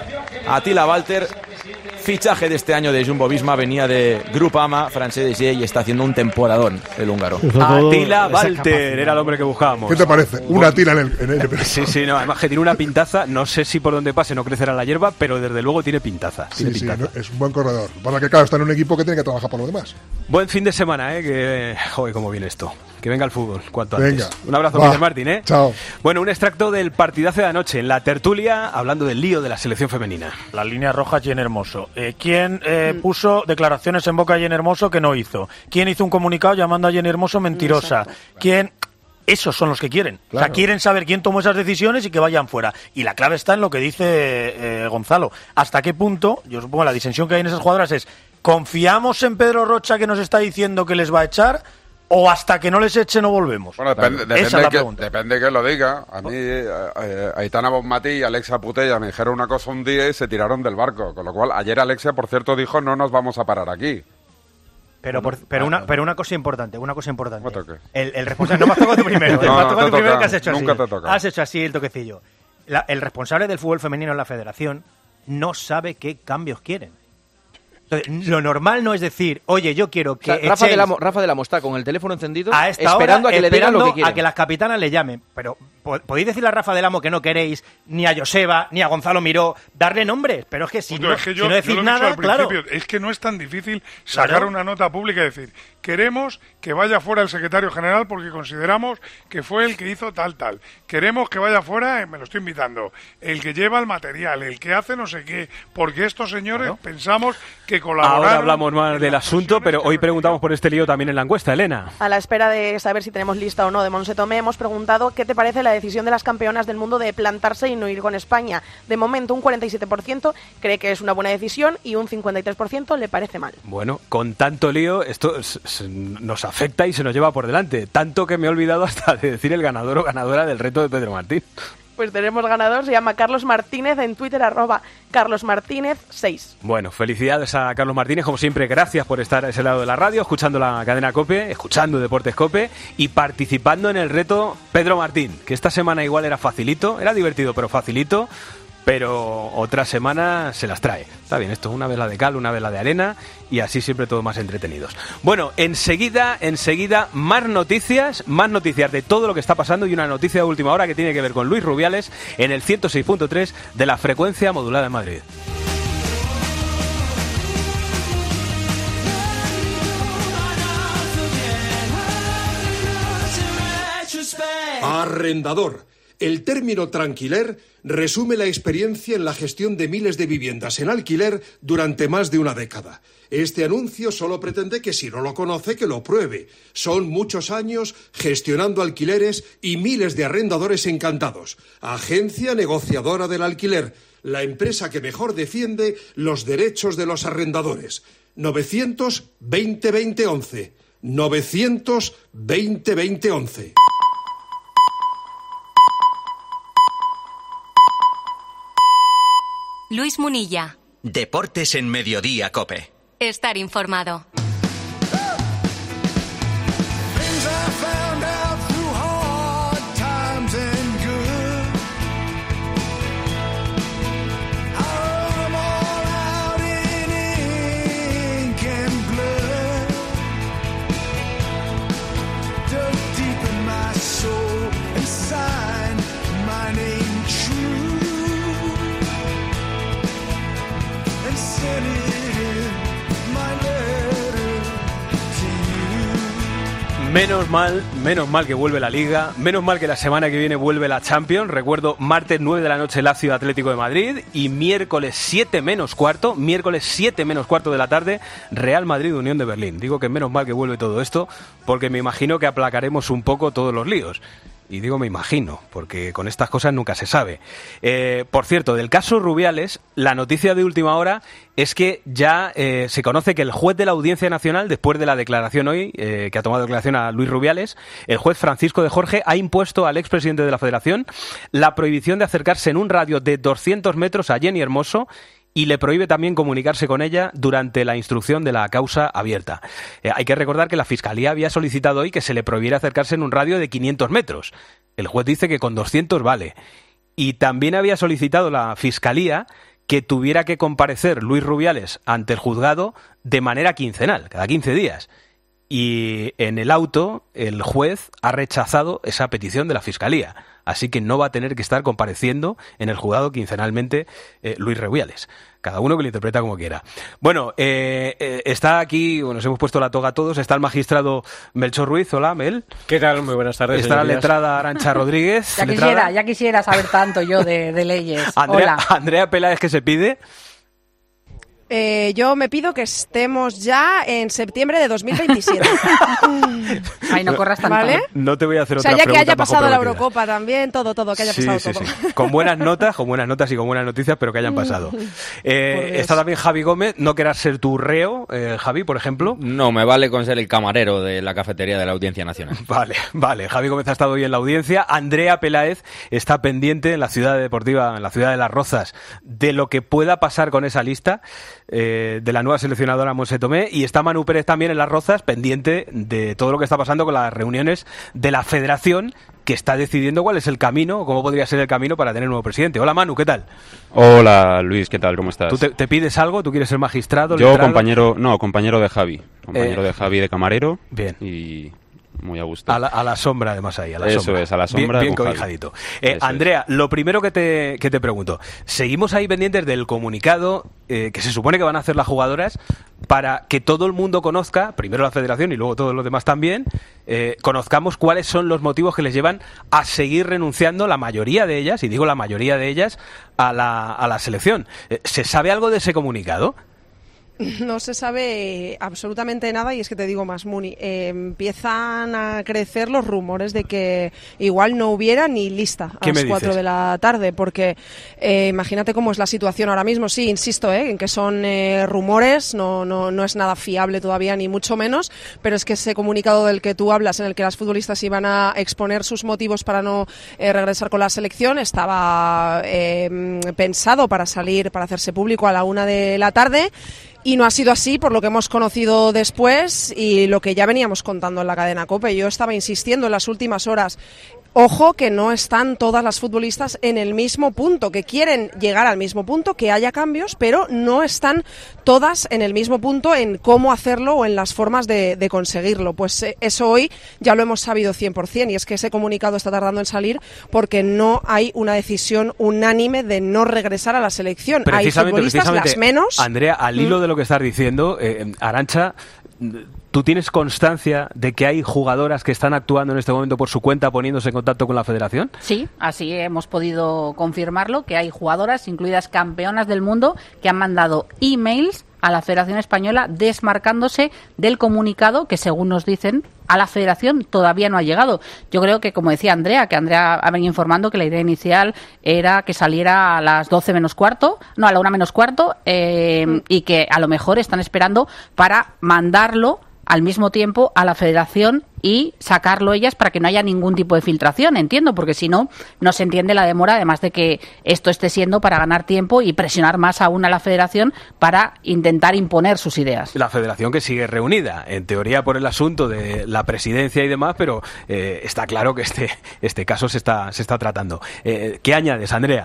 Attila Walter, fichaje de este año de Jumbo-Visma, venía de Groupama, francés de G, y está haciendo un temporadón el húngaro. Attila Walter era el hombre que buscábamos. ¿Qué te parece? Una Attila en el, en el pelotón. Sí, sí, no, además que tiene una pintaza, no sé si por donde pase no crecerá la hierba, pero desde luego tiene pintaza. Tiene Sí, sí, pintaza. no, es un buen corredor. Para que, claro, está en un equipo que tiene que trabajar por lo demás. Buen fin de semana, ¿eh? Que, joder, cómo viene esto. Que venga el fútbol, cuanto Venga. antes. Un abrazo, Va. Peter Martín, ¿eh? Chao. Bueno, un extracto del partidazo de anoche en la tertulia, hablando del lío de la selección femenina. La línea roja, Jen Hermoso. Eh, ¿Quién eh, puso declaraciones en boca a Jen Hermoso que no hizo? ¿Quién hizo un comunicado llamando a Jen Hermoso mentirosa? ¿Quién...? Esos son los que quieren. O sea, Claro. quieren saber quién tomó esas decisiones y que vayan fuera. Y la clave está en lo que dice eh, Gonzalo. ¿Hasta qué punto, yo supongo la disensión que hay en esas jugadoras es, ¿confiamos en Pedro Rocha que nos está diciendo que les va a echar? ¿O hasta que no les eche no volvemos? Bueno, depende, Esa depende, es la que, pregunta. depende que lo diga. A mí, eh, eh, Aitana Bonmatí y Alexia Putella me dijeron una cosa un día y se tiraron del barco. Con lo cual, ayer Alexia, por cierto, dijo, no nos vamos a parar aquí. Pero, por- pero, una, pero una cosa importante, una cosa importante. ¿Cómo toque? El, el responsable, no me has tocado tú primero, No, me has no, tocado te tú primero toca, que has hecho así. nunca te toca. Has hecho así el toquecillo. La- el responsable del fútbol femenino en la federación no sabe qué cambios quieren. Entonces, lo normal no es decir, oye, yo quiero que O sea, Rafa, echéis de la, Mo- Rafa de la Mo está con el teléfono encendido a esta esperando hora, a que le digan lo que esperando quieren. a que las capitanas le llamen. Pero po- podéis decirle a Rafa del Amo que no queréis ni a Joseba ni a Gonzalo Miró darle nombres, pero es que si, Punto, no, es que si yo, no yo decís lo he dicho nada, al claro. principio, es que no es tan difícil sacar Claro. una nota pública y decir, queremos que vaya fuera el secretario general porque consideramos que fue el que hizo tal, tal. Queremos que vaya fuera, eh, me lo estoy invitando, el que lleva el material, el que hace no sé qué, porque estos señores pensamos que colaboraron. Ahora hablamos más del asunto, pero hoy preguntamos por este lío también en la encuesta, Elena. A la espera de saber si tenemos lista o no de Monse Tomé, hemos preguntado qué te parece la decisión de las campeonas del mundo de plantarse y no ir con España. De momento, un cuarenta y siete por ciento cree que es una buena decisión y un cincuenta y tres por ciento le parece mal. Bueno, con tanto lío, esto s- s- nos afecta y se nos lleva por delante. Tanto que me he olvidado hasta de decir el ganador o ganadora del reto de Pedro Martín. Pues tenemos ganador, se llama Carlos Martínez, en Twitter, arroba Carlos Martínez seis. Bueno, felicidades a Carlos Martínez, como siempre, gracias por estar a ese lado de la radio, escuchando la cadena COPE, escuchando Deportes COPE y participando en el reto Pedro Martín, que esta semana igual era facilito, era divertido, pero facilito, pero otra semana se las trae. Está bien, esto es una vela de cal, una vela de arena y así siempre todos más entretenidos. Bueno, enseguida, enseguida, más noticias, más noticias de todo lo que está pasando y una noticia de última hora que tiene que ver con Luis Rubiales en el ciento seis punto tres de la frecuencia modulada en Madrid. Arrendador. El término tranquiler resume la experiencia en la gestión de miles de viviendas en alquiler durante más de una década. Este anuncio solo pretende que si no lo conoce, que lo pruebe. Son muchos años gestionando alquileres y miles de arrendadores encantados. Agencia negociadora del alquiler, la empresa que mejor defiende los derechos de los arrendadores. novecientos veinte veinte once. novecientos veinte veinte once. Luis Munilla. Deportes en Mediodía COPE. Estar informado. Menos mal, menos mal que vuelve la Liga, menos mal que la semana que viene vuelve la Champions. Recuerdo, martes nueve de la noche Lazio Atlético de Madrid y miércoles siete menos cuarto, miércoles siete menos cuarto de la tarde, Real Madrid Unión de Berlín. Digo que menos mal que vuelve todo esto porque me imagino que aplacaremos un poco todos los líos. Y digo me imagino, porque con estas cosas nunca se sabe. Eh, por cierto, del caso Rubiales, la noticia de última hora es que ya eh, se conoce que el juez de la Audiencia Nacional, después de la declaración hoy, eh, que ha tomado declaración a Luis Rubiales, el juez Francisco de Jorge ha impuesto al expresidente de la Federación la prohibición de acercarse en un radio de doscientos metros a Jenny Hermoso y le prohíbe también comunicarse con ella durante la instrucción de la causa abierta. Eh, hay que recordar que la Fiscalía había solicitado hoy que se le prohibiera acercarse en un radio de quinientos metros. El juez dice que con doscientos vale. Y también había solicitado la Fiscalía que tuviera que comparecer Luis Rubiales ante el juzgado de manera quincenal, cada quince días. Y en el auto el juez ha rechazado esa petición de la Fiscalía. Así que no va a tener que estar compareciendo en el juzgado quincenalmente eh, Luis Rubiales. Cada uno que lo interpreta como quiera. Bueno, eh, eh, está aquí, bueno, nos hemos puesto la toga todos, está el magistrado Melchor Ruiz. Hola, Mel. ¿Qué tal? Muy buenas tardes. Está la letrada Arantxa Rodríguez. Ya letrada. quisiera, ya quisiera saber tanto yo de, de leyes. Andrea, Hola. Andrea Peláez, ¿qué se pide? Eh, yo me pido que estemos ya en septiembre de dos mil veintisiete. Ay, no corras tanto. ¿Vale? No te voy a hacer O sea, otra ya que pregunta haya más pasado la comprometida. Eurocopa también, todo, todo, que haya Sí, pasado sí, todo. sí. Con buenas notas, con buenas notas y con buenas noticias, pero que hayan pasado. Eh, está también Javi Gómez. ¿No querrás ser tu reo, eh, Javi, por ejemplo? No, me vale con ser el camarero de la cafetería de la Audiencia Nacional. Vale, vale. Javi Gómez ha estado hoy en la audiencia. Andrea Peláez está pendiente en la ciudad deportiva, en la ciudad de Las Rozas, de lo que pueda pasar con esa lista eh, de la nueva seleccionadora Monse Tomé, y está Manu Pérez también en Las Rozas, pendiente de todo lo que está pasando con las reuniones de la Federación, que está decidiendo cuál es el camino, o cómo podría ser el camino para tener un nuevo presidente. Hola, Manu, ¿qué tal? Hola, Luis, ¿qué tal? ¿Cómo estás? ¿Tú te, te pides algo? ¿Tú quieres ser magistrado? Yo, letrado? compañero, no, compañero de Javi. Compañero Eh, de Javi de camarero. Bien. Y muy a gusto. A la, a la sombra, además, ahí, a la Eso sombra. es, a la sombra Bien, bien con Javi. cobijadito. Eh, Eso Andrea, lo primero que te, que te pregunto, seguimos ahí pendientes del comunicado eh, que se supone que van a hacer las jugadoras para que todo el mundo conozca, primero la Federación y luego todos los demás también, eh, conozcamos cuáles son los motivos que les llevan a seguir renunciando, la mayoría de ellas, y digo la mayoría de ellas, a la, a la selección. Eh, ¿Se sabe algo de ese comunicado? No se sabe absolutamente nada y es que te digo más, Muni, eh, empiezan a crecer los rumores de que igual no hubiera ni lista a las cuatro de la tarde, porque eh, imagínate cómo es la situación ahora mismo. Sí, insisto, eh, en que son eh, rumores, no, no, no es nada fiable todavía ni mucho menos, pero es que ese comunicado del que tú hablas, en el que las futbolistas iban a exponer sus motivos para no eh, regresar con la selección, estaba eh, pensado para salir, para hacerse público a la una de la tarde. Y no ha sido así, por lo que hemos conocido después y lo que ya veníamos contando en la cadena COPE. Yo estaba insistiendo en las últimas horas. Ojo que no están todas las futbolistas en el mismo punto, que quieren llegar al mismo punto, que haya cambios, pero no están todas en el mismo punto en cómo hacerlo o en las formas de, de conseguirlo. Pues eh, eso hoy ya lo hemos sabido cien por ciento y es que ese comunicado está tardando en salir porque no hay una decisión unánime de no regresar a la selección. Hay futbolistas, las menos. Andrea, al hilo mm. de lo que estás diciendo, eh, Arantxa, ¿tú tienes constancia de que hay jugadoras que están actuando en este momento por su cuenta, poniéndose en contacto con la federación? Sí, así hemos podido confirmarlo, que hay jugadoras, incluidas campeonas del mundo, que han mandado emails a la Federación Española desmarcándose del comunicado que, según nos dicen, a la Federación todavía no ha llegado. Yo creo que, como decía Andrea, que Andrea ha venido informando que la idea inicial era que saliera a las doce menos cuarto, no, a la una menos cuarto, eh, mm. y que a lo mejor están esperando para mandarlo al mismo tiempo a la Federación y sacarlo ellas para que no haya ningún tipo de filtración, entiendo, porque si no, no se entiende la demora, además de que esto esté siendo para ganar tiempo y presionar más aún a la Federación para intentar imponer sus ideas. La Federación que sigue reunida, en teoría por el asunto de la presidencia y demás, pero eh, está claro que este, este caso se está, se está tratando. Eh, ¿Qué añades, Andrea?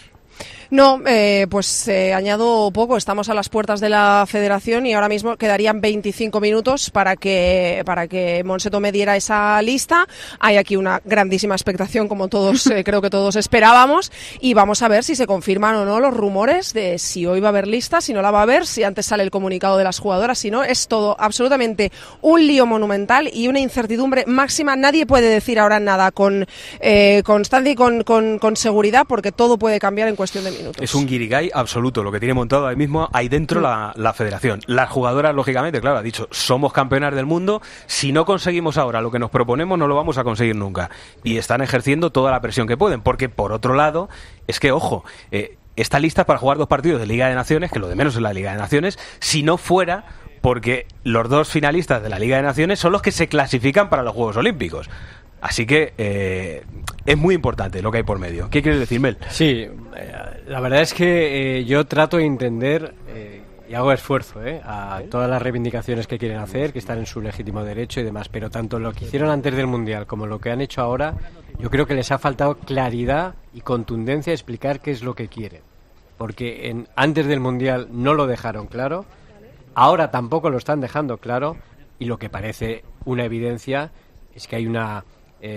No, eh, pues eh, añado poco. Estamos a las puertas de la Federación y ahora mismo quedarían veinticinco minutos para que para que Montse Tomé diera esa lista. Hay aquí una grandísima expectación, como todos eh, creo que todos esperábamos, y vamos a ver si se confirman o no los rumores de si hoy va a haber lista, si no la va a haber, si antes sale el comunicado de las jugadoras, si no, es todo absolutamente un lío monumental y una incertidumbre máxima. Nadie puede decir ahora nada con eh, constancia y con, con, con seguridad, porque todo puede cambiar en cuestión de minutos. Es un guirigay absoluto lo que tiene montado ahí mismo ahí dentro mm. la, la Federación. Las jugadoras, lógicamente, claro, ha dicho, somos campeonas del mundo, si no conseguimos ahora lo que nos proponemos no lo vamos a conseguir nunca. Y están ejerciendo toda la presión que pueden, porque por otro lado, es que, ojo, eh, está lista para jugar dos partidos de Liga de Naciones, que lo de menos es la Liga de Naciones, si no fuera porque los dos finalistas de la Liga de Naciones son los que se clasifican para los Juegos Olímpicos. Así que eh, es muy importante lo que hay por medio. ¿Qué quieres decir, Mel? Sí, eh, la verdad es que eh, yo trato de entender eh, y hago esfuerzo eh, a todas las reivindicaciones que quieren hacer, que están en su legítimo derecho y demás, pero tanto lo que hicieron antes del Mundial como lo que han hecho ahora, yo creo que les ha faltado claridad y contundencia a explicar qué es lo que quieren. Porque en, antes del Mundial no lo dejaron claro, ahora tampoco lo están dejando claro, y lo que parece una evidencia es que hay una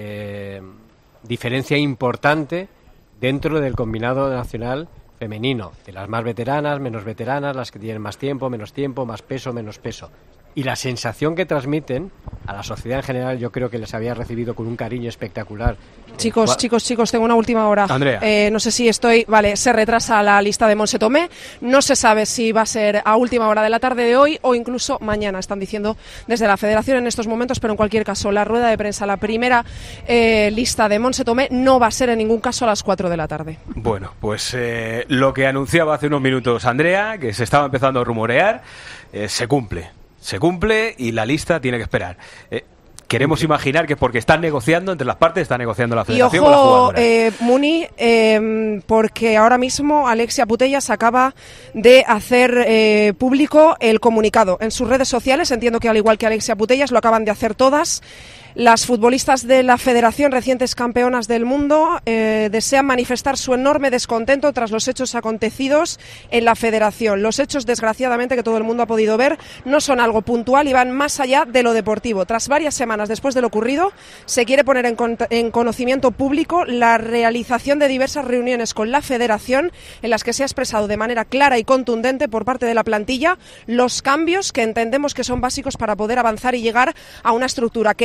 Eh, diferencia importante dentro del combinado nacional femenino, de las más veteranas, menos veteranas, las que tienen más tiempo, menos tiempo, más peso, menos peso. Y la sensación que transmiten a la sociedad en general, yo creo que les había recibido con un cariño espectacular. Chicos, ¿Cuál? chicos, chicos, tengo una última hora. Andrea. Eh, no sé si estoy... Vale, se retrasa la lista de Montse Tomé. No se sabe si va a ser a última hora de la tarde de hoy o incluso mañana, están diciendo desde la Federación en estos momentos, pero en cualquier caso, la rueda de prensa, la primera eh, lista de Montse Tomé no va a ser en ningún caso a las cuatro de la tarde. Bueno, pues eh, lo que anunciaba hace unos minutos Andrea, que se estaba empezando a rumorear, eh, se cumple. Se cumple y la lista tiene que esperar. Eh, queremos imaginar que es porque están negociando, entre las partes está negociando la Federación y ojo, con la jugadora. Eh, Muni, eh, porque ahora mismo Alexia Putellas acaba de hacer eh, público el comunicado en sus redes sociales. Entiendo que al igual que Alexia Putellas lo acaban de hacer todas. Las futbolistas de la Federación, recientes campeonas del mundo, eh, desean manifestar su enorme descontento tras los hechos acontecidos en la Federación. Los hechos, desgraciadamente, que todo el mundo ha podido ver, no son algo puntual y van más allá de lo deportivo. Tras varias semanas después de lo ocurrido, se quiere poner en, con- en conocimiento público la realización de diversas reuniones con la Federación en las que se ha expresado de manera clara y contundente por parte de la plantilla los cambios que entendemos que son básicos para poder avanzar y llegar a una estructura que no tolera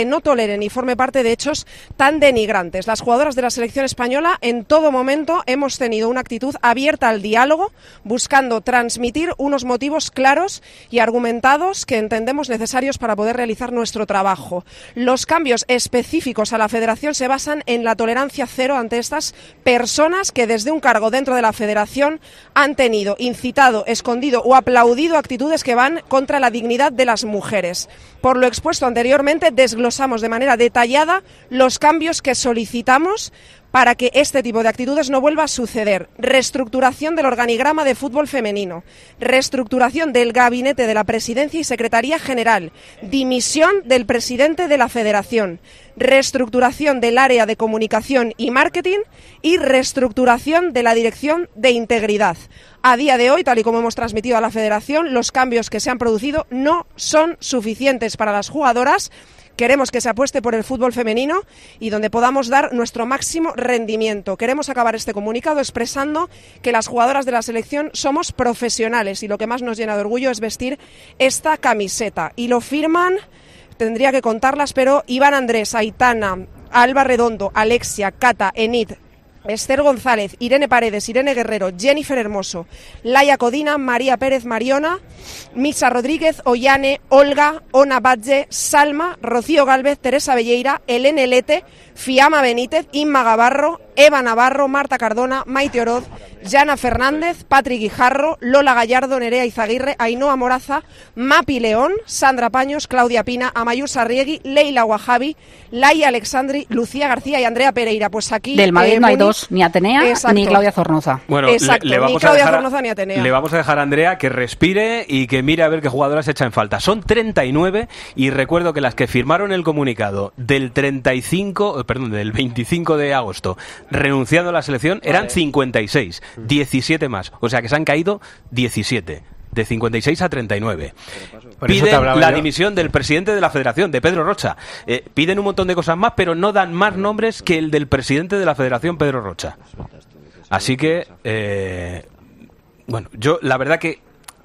tolere ni forme parte de hechos tan denigrantes. Las jugadoras de la selección española en todo momento hemos tenido una actitud abierta al diálogo, buscando transmitir unos motivos claros y argumentados que entendemos necesarios para poder realizar nuestro trabajo. Los cambios específicos a la federación se basan en la tolerancia cero ante estas personas que desde un cargo dentro de la federación han tenido, incitado, escondido o aplaudido actitudes que van contra la dignidad de las mujeres. Por lo expuesto anteriormente, desglosamos de manera detallada los cambios que solicitamos para que este tipo de actitudes no vuelva a suceder. Reestructuración del organigrama de fútbol femenino, reestructuración del gabinete de la Presidencia y Secretaría General, dimisión del presidente de la Federación, reestructuración del área de comunicación y marketing y reestructuración de la Dirección de Integridad. A día de hoy, tal y como hemos transmitido a la Federación, los cambios que se han producido no son suficientes para las jugadoras. Queremos que se apueste por el fútbol femenino y donde podamos dar nuestro máximo rendimiento. Queremos acabar este comunicado expresando que las jugadoras de la selección somos profesionales y lo que más nos llena de orgullo es vestir esta camiseta. Y lo firman, tendría que contarlas, pero Iván Andrés, Aitana, Alba Redondo, Alexia, Cata, Enid, Esther González, Irene Paredes, Irene Guerrero, Jennifer Hermoso, Laia Codina, María Pérez Mariona, Misa Rodríguez, Ollane, Olga, Ona Batlle, Salma, Rocío Gálvez, Teresa Belleira, Elene Lete, Fiamma Benítez, Inma Gavarro, Eva Navarro, Marta Cardona, Maite Oroz, Jana Fernández, Patri Guijarro, Lola Gallardo, Nerea Izaguirre, Ainhoa Moraza, Mapi León, Sandra Paños, Claudia Pina, Amayur Sarriegui, Leila Wahabi, Laia Alexandri, Lucía García y Andrea Pereira. Pues aquí del Madrid eh, no hay Muni... dos, ni Atenea Exacto. ni Claudia Zornoza. Bueno, Exacto, le, le vamos ni Claudia a dejar, Zornoza ni Atenea. Le vamos a dejar a Andrea que respire y que mire a ver qué jugadoras echa en falta. Son treinta y nueve y recuerdo que las que firmaron el comunicado del treinta y cinco, perdón, del veinticinco de agosto renunciando a la selección eran cincuenta y seis, diecisiete más, o sea que se han caído diecisiete, de cincuenta y seis a treinta y nueve. Piden la yo. dimisión del presidente de la federación, de Pedro Rocha. Eh, piden un montón de cosas más, pero no dan más nombres que el del presidente de la federación, Pedro Rocha. Así que, eh, bueno, yo la verdad que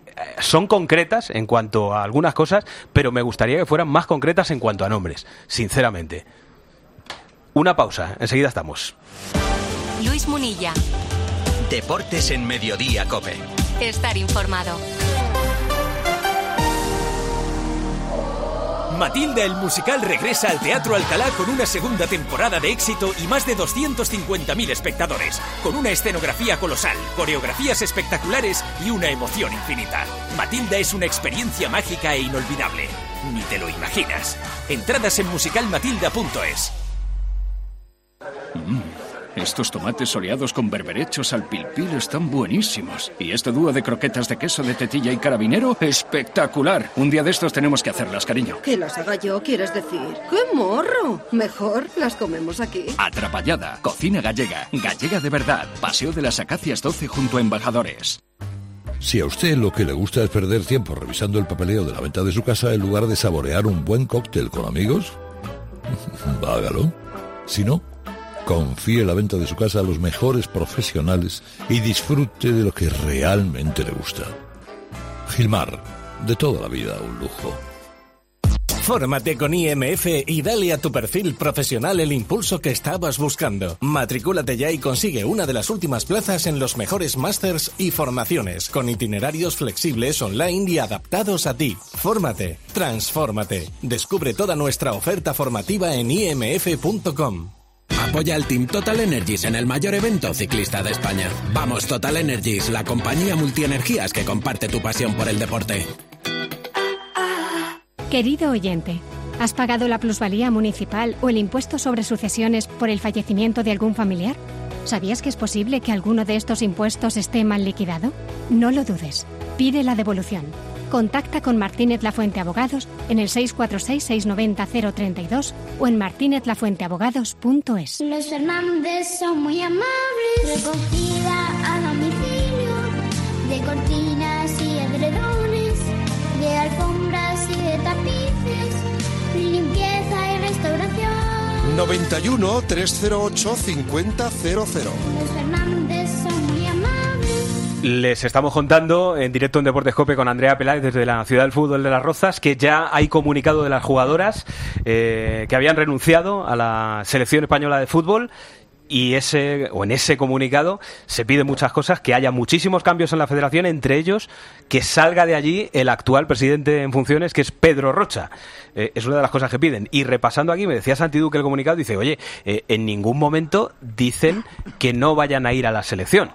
son concretas en cuanto a algunas cosas, pero me gustaría que fueran más concretas en cuanto a nombres, sinceramente. Una pausa, enseguida estamos. Luis Munilla. Deportes en Mediodía COPE. Estar informado. Matilda el musical regresa al Teatro Alcalá con una segunda temporada de éxito y más de doscientos cincuenta mil espectadores, con una escenografía colosal, coreografías espectaculares y una emoción infinita. Matilda es una experiencia mágica e inolvidable. Ni te lo imaginas. Entradas en musicalmatilda punto es. Mm. Estos tomates soleados con berberechos al pil pil están buenísimos. Y este dúo de croquetas de queso de tetilla y carabinero, espectacular. Un día de estos tenemos que hacerlas, cariño. ¿Que las haga yo, quieres decir? ¡Qué morro! Mejor las comemos aquí. Atrapallada, cocina gallega, gallega de verdad. Paseo de las Acacias doce junto a Embajadores. Si a usted lo que le gusta es perder tiempo revisando el papeleo de la venta de su casa en lugar de saborear un buen cóctel con amigos, hágalo. Si no, confíe la venta de su casa a los mejores profesionales y disfrute de lo que realmente le gusta. Gilmar, de toda la vida un lujo. Fórmate con I M F y dale a tu perfil profesional el impulso que estabas buscando. Matricúlate ya y consigue una de las últimas plazas en los mejores másters y formaciones, con itinerarios flexibles online y adaptados a ti. Fórmate, transfórmate. Descubre toda nuestra oferta formativa en i m f punto com. Apoya al Team Total Energies en el mayor evento ciclista de España. Vamos Total Energies, la compañía multienergías que comparte tu pasión por el deporte. Querido oyente, ¿has pagado la plusvalía municipal o el impuesto sobre sucesiones por el fallecimiento de algún familiar? ¿Sabías que es posible que alguno de estos impuestos esté mal liquidado? No lo dudes. Pide la devolución. Contacta con Martínez Lafuente Abogados en el seis cuatro seis, seis nueve cero, cero tres dos o en martinez lafuente abogados punto es. Los Fernández son muy amables. Recogida a domicilio de cortinas y edredones, de alfombras y de tapices, limpieza y restauración. noventa y uno, trescientos ocho, cincuenta cero cero. Los Fernández son muy amables. Les estamos contando en directo en Deportes Cope con Andrea Peláez desde la Ciudad del Fútbol de Las Rozas que ya hay comunicado de las jugadoras eh, que habían renunciado a la selección española de fútbol. Y ese o en ese comunicado se piden muchas cosas, que haya muchísimos cambios en la federación, entre ellos que salga de allí el actual presidente en funciones, que es Pedro Rocha. Eh, es una de las cosas que piden. Y repasando aquí, me decía Santi Duque el comunicado, dice, oye, eh, en ningún momento dicen que no vayan a ir a la selección.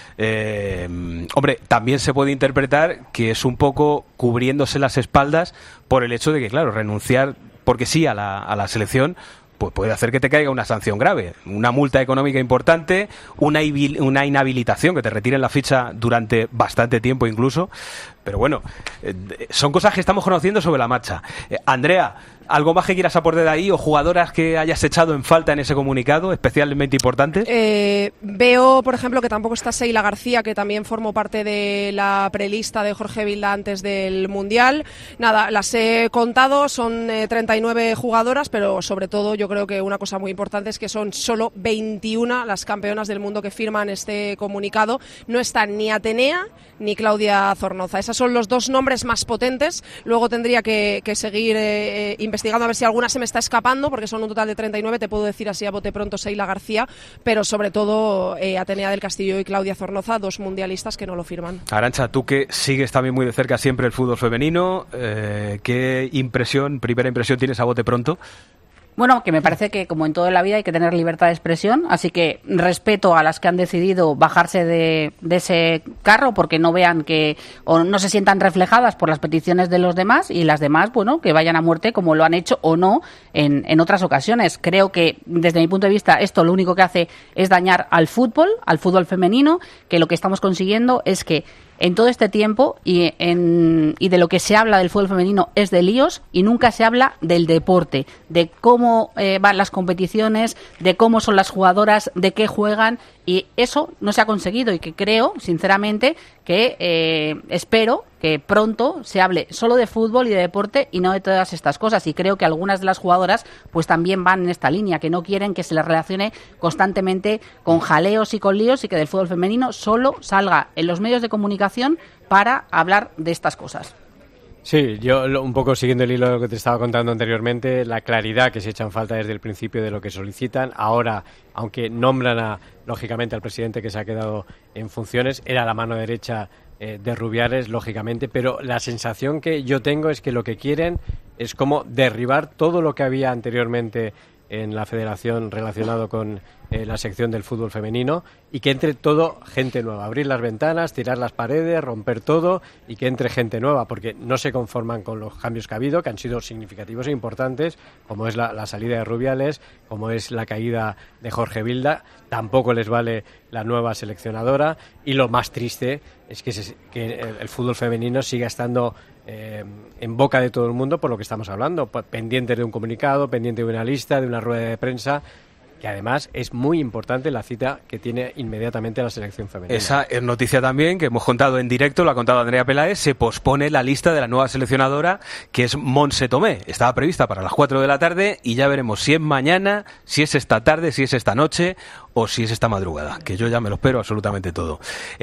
Eh, hombre, también se puede interpretar que es un poco cubriéndose las espaldas por el hecho de que, claro, renunciar porque sí a la, a la selección pues puede hacer que te caiga una sanción grave, una multa económica importante, una, una inhabilitación, que te retiren la ficha durante bastante tiempo incluso. Pero bueno, eh, son cosas que estamos conociendo sobre la marcha. Eh, Andrea, ¿algo más que quieras aportar de ahí o jugadoras que hayas echado en falta en ese comunicado, especialmente importantes? Eh, veo, por ejemplo, que tampoco está Seila García, que también formó parte de la prelista de Jorge Vilda antes del Mundial. Nada, las he contado, son eh, treinta y nueve jugadoras, pero sobre todo yo creo que una cosa muy importante es que son solo veintiuna las campeonas del mundo que firman este comunicado. No están ni Atenea ni Claudia Zornoza. Esos son los dos nombres más potentes. Luego tendría que, que seguir eh, investigando a ver si alguna se me está escapando, porque son un total de treinta y nueve, te puedo decir así a bote pronto Seila García, pero sobre todo eh, Atenea del Castillo y Claudia Zornoza, dos mundialistas que no lo firman. Arantxa, tú que sigues también muy de cerca siempre el fútbol femenino, eh, ¿qué impresión, primera impresión tienes a bote pronto? Bueno, que me parece que como en toda la vida hay que tener libertad de expresión, así que respeto a las que han decidido bajarse de, de ese carro porque no vean que o no se sientan reflejadas por las peticiones de los demás, y las demás, bueno, que vayan a muerte como lo han hecho o no en, en otras ocasiones. Creo que desde mi punto de vista esto lo único que hace es dañar al fútbol, al fútbol femenino, que lo que estamos consiguiendo es que en todo este tiempo y, en, y de lo que se habla del fútbol femenino es de líos y nunca se habla del deporte, de cómo eh, van las competiciones, de cómo son las jugadoras, de qué juegan, y eso no se ha conseguido, y que creo, sinceramente, que eh, espero que pronto se hable solo de fútbol y de deporte y no de todas estas cosas. Y creo que algunas de las jugadoras pues también van en esta línea, que no quieren que se les relacione constantemente con jaleos y con líos, y que del fútbol femenino solo salga en los medios de comunicación para hablar de estas cosas. Sí, yo un poco siguiendo el hilo de lo que te estaba contando anteriormente, la claridad que se echa en falta desde el principio de lo que solicitan. Ahora, aunque nombran a, lógicamente al presidente que se ha quedado en funciones, era la mano derecha eh, de Rubiales, lógicamente, pero la sensación que yo tengo es que lo que quieren es como derribar todo lo que había anteriormente en la federación relacionado con eh, la sección del fútbol femenino, y que entre todo gente nueva, abrir las ventanas, tirar las paredes, romper todo y que entre gente nueva, porque no se conforman con los cambios que ha habido, que han sido significativos e importantes, como es la, la salida de Rubiales, como es la caída de Jorge Vilda. Tampoco les vale la nueva seleccionadora, y lo más triste es que, se, que el, el fútbol femenino siga estando Eh, en boca de todo el mundo por lo que estamos hablando, pendiente de un comunicado, pendiente de una lista, de una rueda de prensa, que además es muy importante la cita que tiene inmediatamente la selección femenina. Esa es noticia también que hemos contado en directo, lo ha contado Andrea Peláez. Se pospone la lista de la nueva seleccionadora, que es Montse Tomé. Estaba prevista para las cuatro de la tarde y ya veremos si es mañana, si es esta tarde, si es esta noche o si es esta madrugada, que yo ya me lo espero absolutamente todo.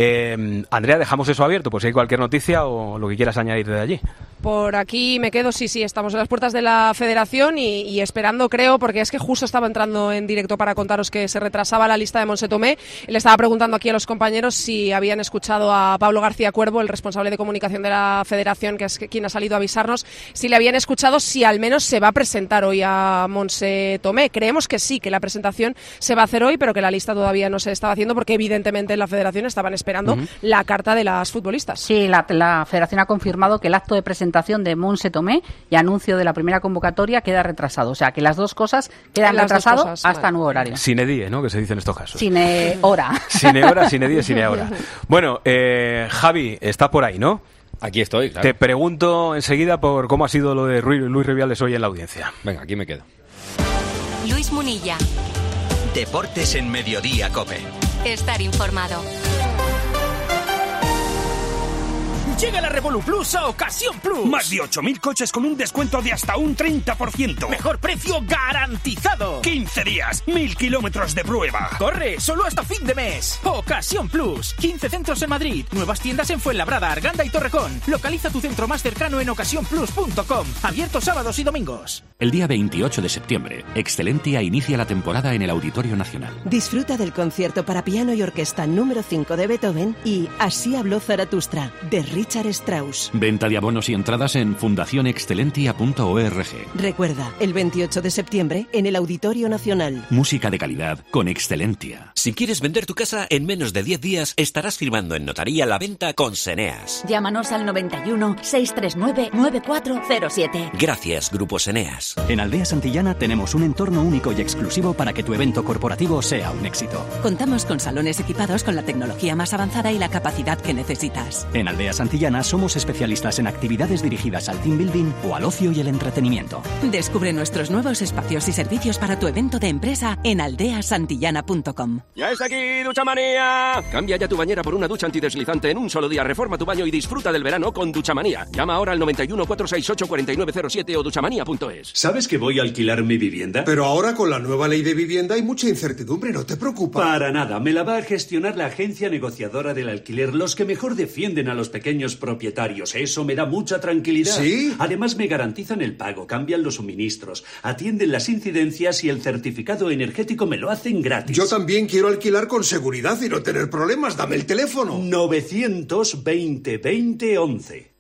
Eh, Andrea, dejamos eso abierto, pues si hay cualquier noticia o lo que quieras añadir de allí. Por aquí me quedo, sí, sí, estamos en las puertas de la federación y, y esperando, creo, porque es que justo estaba entrando en directo para contaros que se retrasaba la lista de Montse Tomé. Le estaba preguntando aquí a los compañeros si habían escuchado a Pablo García Cuervo, el responsable de comunicación de la federación, que es quien ha salido a avisarnos, si le habían escuchado, si al menos se va a presentar hoy a Montse Tomé. Creemos que sí, que la presentación se va a hacer hoy, pero que la lista todavía no se estaba haciendo porque evidentemente en la federación estaban esperando uh-huh. la carta de las futbolistas. Sí, la, la federación ha confirmado que el acto de presentación de Montse Tomé y anuncio de la primera convocatoria queda retrasado. O sea, que las dos cosas quedan retrasadas hasta vale. nuevo horario. Sine die, ¿no? Que se dice en estos casos. Sine hora. Sine hora, sine die, sine hora. Bueno, eh, Javi, estás por ahí, ¿no? Aquí estoy, claro. Te pregunto enseguida por cómo ha sido lo de Luis Rubiales hoy en la audiencia. Venga, aquí me quedo. Luis Munilla. Deportes en Mediodía COPE. Estar informado. Llega la Revolut Plus a Ocasión Plus. Más de ocho mil coches con un descuento de hasta un treinta por ciento. Mejor precio garantizado. quince días, mil kilómetros de prueba. Corre, solo hasta fin de mes. Ocasión Plus. quince centros en Madrid. Nuevas tiendas en Fuenlabrada, Arganda y Torrejón. Localiza tu centro más cercano en ocasión plus punto com. Abierto sábados y domingos. El día veintiocho de septiembre, Excelentia inicia la temporada en el Auditorio Nacional. Disfruta del concierto para piano y orquesta número cinco de Beethoven y Así habló Zaratustra, de Richard Strauss. Venta de abonos y entradas en fundación excelentia punto org. Recuerda, el veintiocho de septiembre en el Auditorio Nacional. Música de calidad con Excelentia. Si quieres vender tu casa en menos de diez días, estarás firmando en notaría la venta con Seneas. Llámanos al noventa y uno, seiscientos treinta y nueve, noventa y cuatro cero siete. Gracias, Grupo Seneas. En Aldea Santillana tenemos un entorno único y exclusivo para que tu evento corporativo sea un éxito. Contamos con salones equipados con la tecnología más avanzada y la capacidad que necesitas. En Aldea Santillana somos especialistas en actividades dirigidas al team building o al ocio y el entretenimiento. Descubre nuestros nuevos espacios y servicios para tu evento de empresa en aldea santillana punto com. ¡Ya está aquí, Duchamanía! Cambia ya tu bañera por una ducha antideslizante en un solo día. Reforma tu baño y disfruta del verano con Duchamanía. Llama ahora al noventa y uno, cuatrocientos sesenta y ocho, cuarenta y nueve cero siete o duchamanía punto es. ¿Sabes que voy a alquilar mi vivienda? Pero ahora con la nueva ley de vivienda hay mucha incertidumbre, ¿no te preocupa? Para nada, me la va a gestionar la agencia negociadora del alquiler, los que mejor defienden a los pequeños propietarios. Eso me da mucha tranquilidad. ¿Sí? Además me garantizan el pago, cambian los suministros, atienden las incidencias y el certificado energético me lo hacen gratis. Yo también quiero alquilar con seguridad y no tener problemas. Dame el teléfono. novecientos veinte, veinte, once.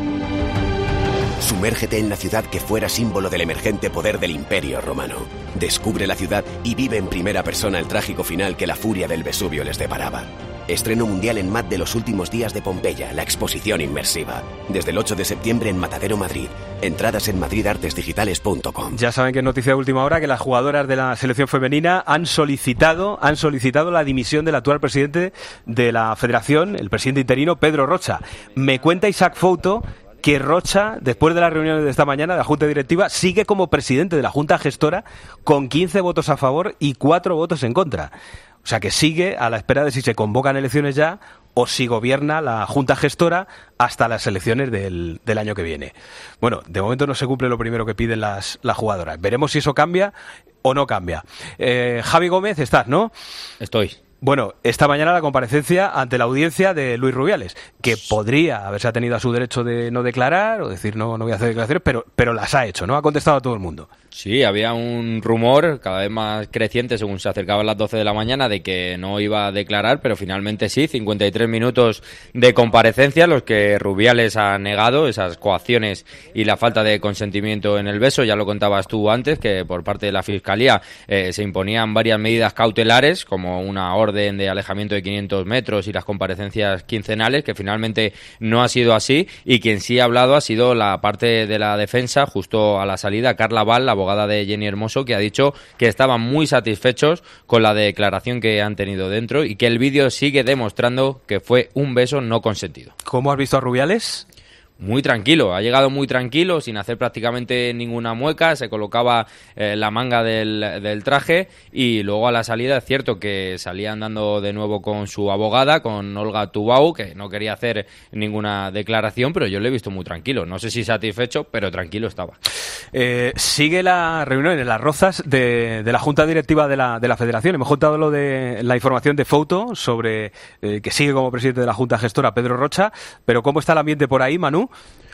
Sumérgete en la ciudad que fuera símbolo del emergente poder del Imperio Romano. Descubre la ciudad y vive en primera persona el trágico final que la furia del Vesubio les deparaba. Estreno mundial en M A D de los últimos días de Pompeya, la exposición inmersiva. Desde el ocho de septiembre en Matadero, Madrid. Entradas en madrid artes digitales punto com. Ya saben que es noticia de última hora que las jugadoras de la selección femenina han solicitado, han solicitado la dimisión del actual presidente de la federación, el presidente interino, Pedro Rocha. Me cuenta Isaac Fouto que Rocha, después de las reuniones de esta mañana de la Junta Directiva, sigue como presidente de la Junta Gestora con quince votos a favor y cuatro votos en contra. O sea que sigue a la espera de si se convocan elecciones ya o si gobierna la Junta Gestora hasta las elecciones del, del año que viene. Bueno, de momento no se cumple lo primero que piden las, las jugadoras. Veremos si eso cambia o no cambia. Eh, Javi Gómez, estás, ¿no? Estoy. Bueno, esta mañana la comparecencia ante la audiencia de Luis Rubiales, que podría haberse atenido a su derecho de no declarar o decir no, no voy a hacer declaraciones, pero, pero las ha hecho, ¿no? Ha contestado a todo el mundo. Sí, había un rumor cada vez más creciente según se acercaban las doce de la mañana de que no iba a declarar, pero finalmente sí, cincuenta y tres minutos de comparecencia, los que Rubiales ha negado, esas coacciones y la falta de consentimiento en el beso. Ya lo contabas tú antes, que por parte de la Fiscalía eh, se imponían varias medidas cautelares, como una orden de alejamiento de quinientos metros y las comparecencias quincenales, que finalmente no ha sido así, y quien sí ha hablado ha sido la parte de la defensa, justo a la salida, Carla Val, la abogada de Jenny Hermoso, que ha dicho que estaban muy satisfechos con la declaración que han tenido dentro y que el vídeo sigue demostrando que fue un beso no consentido. ¿Cómo has visto a Rubiales? Muy tranquilo, ha llegado muy tranquilo, sin hacer prácticamente ninguna mueca, se colocaba eh, la manga del, del traje y luego a la salida es cierto que salía andando de nuevo con su abogada, con Olga Tubau, que no quería hacer ninguna declaración, pero yo le he visto muy tranquilo, no sé si satisfecho, pero tranquilo estaba. Eh, sigue la reunión en Las Rozas de, de la Junta Directiva de la, de la Federación. Hemos contado lo de la información de Fouto sobre eh, que sigue como presidente de la Junta Gestora Pedro Rocha, pero ¿cómo está el ambiente por ahí, Manu?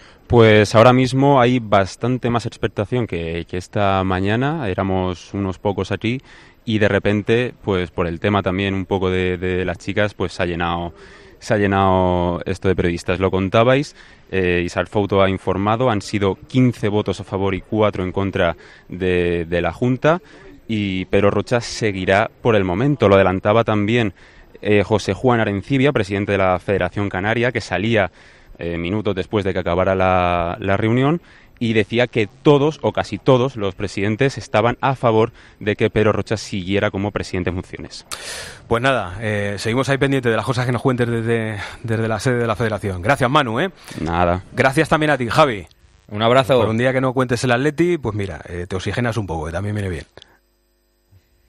Pues ahora mismo hay bastante más expectación que, que esta mañana, éramos unos pocos aquí y de repente, pues por el tema también un poco de, de las chicas, pues se ha llenado, se ha llenado esto de periodistas. Lo contabais, eh, Isaac Fouto ha informado, han sido quince votos a favor y cuatro en contra de, de la Junta y Pedro Rocha seguirá por el momento. Lo adelantaba también eh, José Juan Arencibia, presidente de la Federación Canaria, que salía Eh, minutos después de que acabara la, la reunión y decía que todos o casi todos los presidentes estaban a favor de que Pedro Rocha siguiera como presidente en funciones. Pues nada, eh, seguimos ahí pendientes de las cosas que nos cuentes desde, desde la sede de la Federación. Gracias, Manu, ¿eh? Nada. Gracias también a ti, Javi. Un abrazo. Por un día que no cuentes el Atleti, pues mira, eh, te oxigenas un poco, que también viene bien.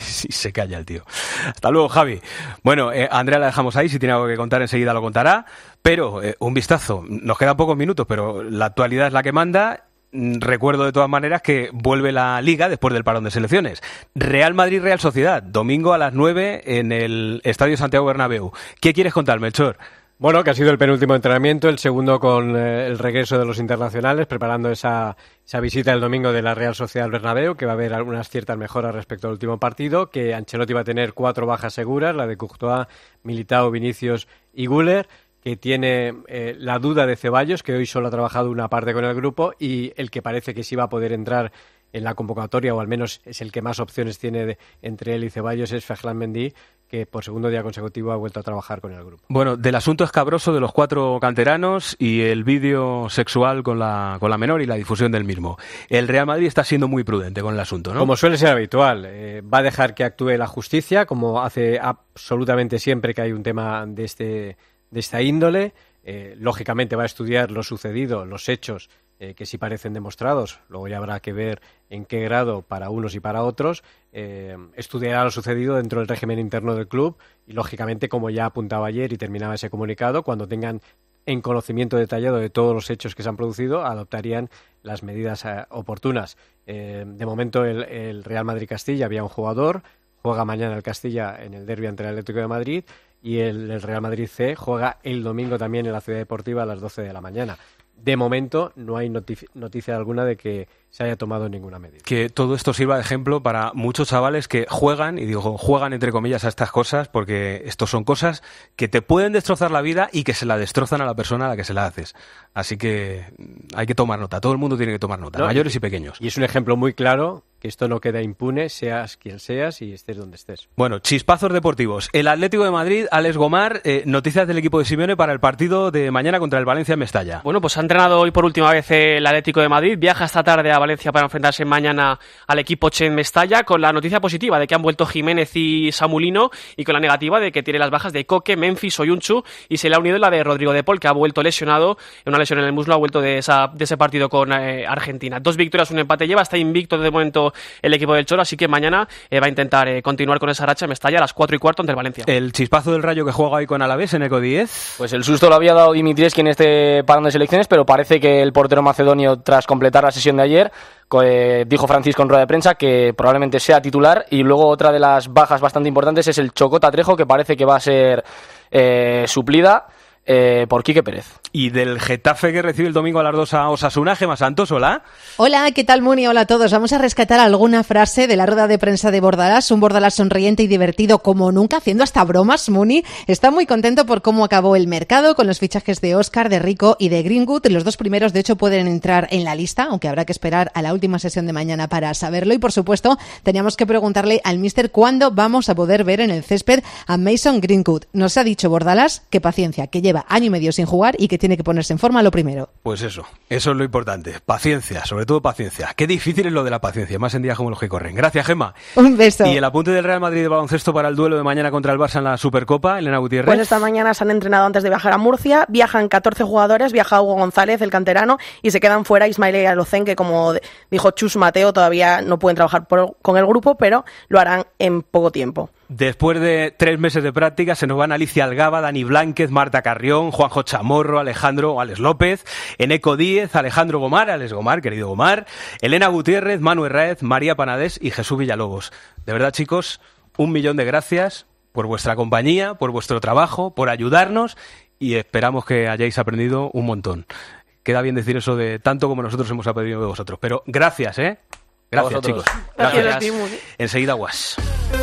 Sí, se calla el tío. Hasta luego, Javi. Bueno, eh, Andrea la dejamos ahí, si tiene algo que contar enseguida lo contará, pero eh, un vistazo, nos quedan pocos minutos, pero la actualidad es la que manda. Recuerdo de todas maneras que vuelve la Liga después del parón de selecciones. Real Madrid-Real Sociedad, domingo a las nueve en el Estadio Santiago Bernabéu. ¿Qué quieres contar, Melchor? Bueno, que ha sido el penúltimo entrenamiento, el segundo con eh, el regreso de los internacionales, preparando esa, esa visita el domingo de la Real Sociedad al Bernabéu, que va a haber algunas ciertas mejoras respecto al último partido, que Ancelotti va a tener cuatro bajas seguras, la de Courtois, Militao, Vinicius y Güler, que tiene eh, la duda de Ceballos, que hoy solo ha trabajado una parte con el grupo, y el que parece que sí va a poder entrar en la convocatoria, o al menos es el que más opciones tiene de, entre él y Ceballos, es Ferland Mendy, que por segundo día consecutivo ha vuelto a trabajar con el grupo. Bueno, del asunto escabroso de los cuatro canteranos y el vídeo sexual con la, con la menor y la difusión del mismo. El Real Madrid está siendo muy prudente con el asunto, ¿no? Como suele ser habitual, eh, va a dejar que actúe la justicia, como hace absolutamente siempre que hay un tema de, este, de esta índole. Eh, lógicamente va a estudiar lo sucedido, los hechos, Eh, que sí parecen demostrados, luego ya habrá que ver en qué grado para unos y para otros, eh, estudiará lo sucedido dentro del régimen interno del club y, lógicamente, como ya apuntaba ayer y terminaba ese comunicado, cuando tengan en conocimiento detallado de todos los hechos que se han producido, adoptarían las medidas eh, oportunas. Eh, de momento, el, el Real Madrid-Castilla había un jugador, juega mañana el Castilla en el derbi ante el Atlético de Madrid, y el, el Real Madrid C juega el domingo también en la Ciudad Deportiva a las doce de la mañana. De momento no hay notici- noticia alguna de que se haya tomado ninguna medida. Que todo esto sirva de ejemplo para muchos chavales que juegan, y digo juegan entre comillas a estas cosas, porque estos son cosas que te pueden destrozar la vida y que se la destrozan a la persona a la que se la haces. Así que hay que tomar nota, todo el mundo tiene que tomar nota, no, mayores y, y pequeños. Y es un ejemplo muy claro que esto no queda impune, seas quien seas y estés donde estés. Bueno, chispazos deportivos. El Atlético de Madrid, Alex Gomar, eh, noticias del equipo de Simeone para el partido de mañana contra el Valencia en Mestalla. Bueno, pues ha entrenado hoy por última vez el Atlético de Madrid, viaja esta tarde a Valencia para enfrentarse mañana al equipo Che en Mestalla, con la noticia positiva de que han vuelto Jiménez y Samulino, y con la negativa de que tiene las bajas de Coque, Memphis, Oyunchu, y se le ha unido la de Rodrigo de Paul, que ha vuelto lesionado, una lesión en el muslo, ha vuelto de, esa, de ese partido con eh, Argentina. Dos victorias, un empate lleva, está invicto de momento el equipo del Cholo, así que mañana eh, va a intentar eh, continuar con esa racha en Mestalla a las cuatro y cuarto ante el Valencia. El chispazo del Rayo que juega hoy con Alavés en Eco diez. Pues el susto lo había dado Dimitrievski en este parón de selecciones, pero parece que el portero macedonio, tras completar la sesión de ayer, eh, dijo Francisco en rueda de prensa que probablemente sea titular. Y luego otra de las bajas bastante importantes es el Chocota Trejo, que parece que va a ser eh, suplida Eh, por Quique Pérez. Y del Getafe que recibe el domingo a las dos a Osasuna, Gemma Santos, hola. Hola, ¿qué tal, Muni? Hola a todos. Vamos a rescatar alguna frase de la rueda de prensa de Bordalás, un Bordalás sonriente y divertido como nunca, haciendo hasta bromas, Muni. Está muy contento por cómo acabó el mercado, con los fichajes de Óscar, de Rico y de Greenwood. Los dos primeros, de hecho, pueden entrar en la lista, aunque habrá que esperar a la última sesión de mañana para saberlo. Y, por supuesto, teníamos que preguntarle al míster cuándo vamos a poder ver en el césped a Mason Greenwood. Nos ha dicho Bordalás que paciencia, que lleva año y medio sin jugar y que tiene que ponerse en forma lo primero. Pues eso, eso es lo importante. Paciencia, sobre todo paciencia. Qué difícil es lo de la paciencia, más en días como los que corren. Gracias, Gemma. Un beso. Y el apunte del Real Madrid de baloncesto para el duelo de mañana contra el Barça en la Supercopa, Elena Gutiérrez. Pues esta mañana se han entrenado antes de viajar a Murcia, viajan catorce jugadores, viaja Hugo González, el canterano, y se quedan fuera Ismael y Alocén, que como dijo Chus Mateo, todavía no pueden trabajar por, con el grupo, pero lo harán en poco tiempo. Después de tres meses de práctica se nos van Alicia Algaba, Dani Blánquez, Marta Carrión, Juanjo Chamorro, Alejandro Alex López, Eneco Díez, Alejandro Gomar, Alex Gomar, querido Gomar, Elena Gutiérrez, Manu Herráez, María Panadés y Jesús Villalobos. De verdad, chicos, un millón de gracias por vuestra compañía, por vuestro trabajo, por ayudarnos, y esperamos que hayáis aprendido un montón. Queda bien decir eso de tanto como nosotros hemos aprendido de vosotros, pero gracias, ¿eh? Gracias, chicos. Gracias. Gracias. Enseguida, guas.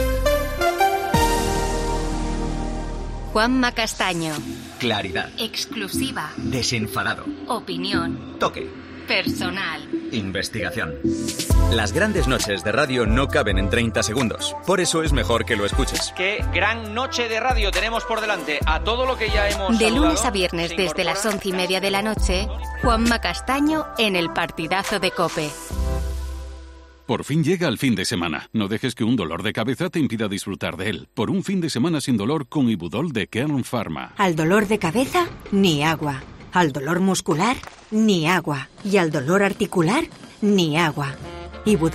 Juanma Castaño. Claridad. Exclusiva. Desenfadado. Opinión. Toque. Personal. Investigación. Las grandes noches de radio no caben en treinta segundos. Por eso es mejor que lo escuches. Qué gran noche de radio tenemos por delante. A todo lo que ya hemos De saludado, lunes a viernes desde las once y media de la noche, Juanma Castaño en el partidazo de COPE. Por fin llega el fin de semana. No dejes que un dolor de cabeza te impida disfrutar de él. Por un fin de semana sin dolor con Ibudol de Kern Pharma. Al dolor de cabeza, ni agua. Al dolor muscular, ni agua. Y al dolor articular, ni agua. Ibudol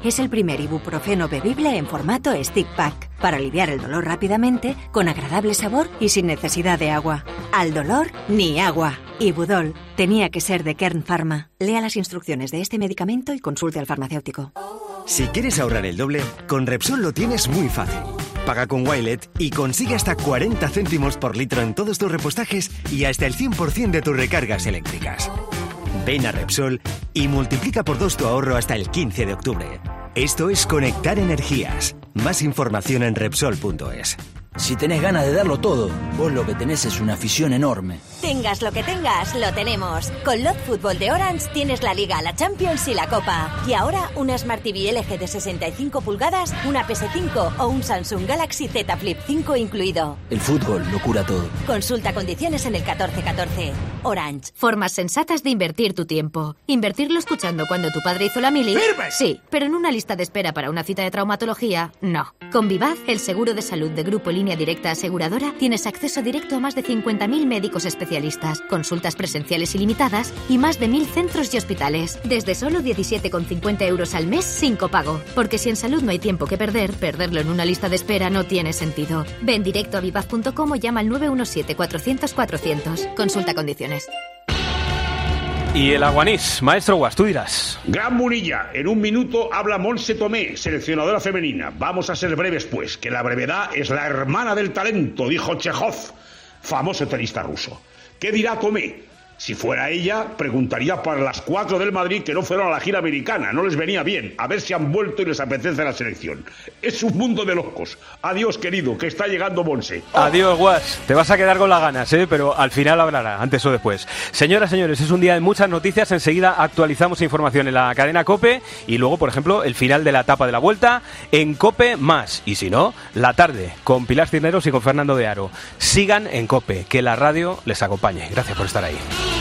Es el primer ibuprofeno bebible en formato stick pack para aliviar el dolor rápidamente, con agradable sabor y sin necesidad de agua. Al dolor, ni agua. Ibudol. Tenía que ser de Kern Pharma. Lea las instrucciones de este medicamento y consulte al farmacéutico. Si quieres ahorrar el doble, con Repsol lo tienes muy fácil. Paga con Wilet y consigue hasta cuarenta céntimos por litro en todos tus repostajes y hasta el cien por ciento de tus recargas eléctricas. Ven a Repsol y multiplica por dos tu ahorro hasta el quince de octubre. Esto es conectar energías. Más información en Repsol punto es. Si tenés ganas de darlo todo, vos lo que tenés es una afición enorme. Tengas lo que tengas, lo tenemos. Con Lot Fútbol de Orange tienes la Liga, la Champions y la Copa. Y ahora una Smart T V L G de sesenta y cinco pulgadas, una P S cinco o un Samsung Galaxy Z Flip cinco incluido. El fútbol lo cura todo. Consulta condiciones en el catorce catorce. Orange. Formas sensatas de invertir tu tiempo. Invertirlo escuchando cuando tu padre hizo la mili. ¡Firme! Sí, pero en una lista de espera para una cita de traumatología, no. Con Vivaz, el seguro de salud de Grupo Línea Directa Aseguradora, tienes acceso directo a más de cincuenta mil médicos especialistas, consultas presenciales ilimitadas y más de mil centros y hospitales. Desde solo diecisiete con cincuenta euros al mes sin copago. Porque si en salud no hay tiempo que perder, perderlo en una lista de espera no tiene sentido. Ven directo a vivaz punto com o llama al nueve uno siete cuatrocientos cuatrocientos. Consulta condiciones. Y el Aguanís, maestro Guas, tú dirás. Gran Munilla, en un minuto habla Montse Tomé, seleccionadora femenina. Vamos a ser breves, pues, que la brevedad es la hermana del talento, dijo Chejov, famoso tenista ruso. ¿Qué dirá Tomé? Si fuera ella, preguntaría para las cuatro del Madrid que no fueron a la gira americana, no les venía bien, a ver si han vuelto y les apetece la selección. Es un mundo de locos. Adiós, querido, que está llegando Monse. Oh. Adiós, Guas. Te vas a quedar con las ganas, ¿eh? Pero al final hablará, antes o después. Señoras, señores, es un día de muchas noticias. Enseguida actualizamos información en la cadena COPE y luego, por ejemplo, el final de la etapa de la Vuelta en COPE más. Y si no, la tarde con Pilar Cisneros y con Fernando de Aro. Sigan en COPE, que la radio les acompañe. Gracias por estar ahí.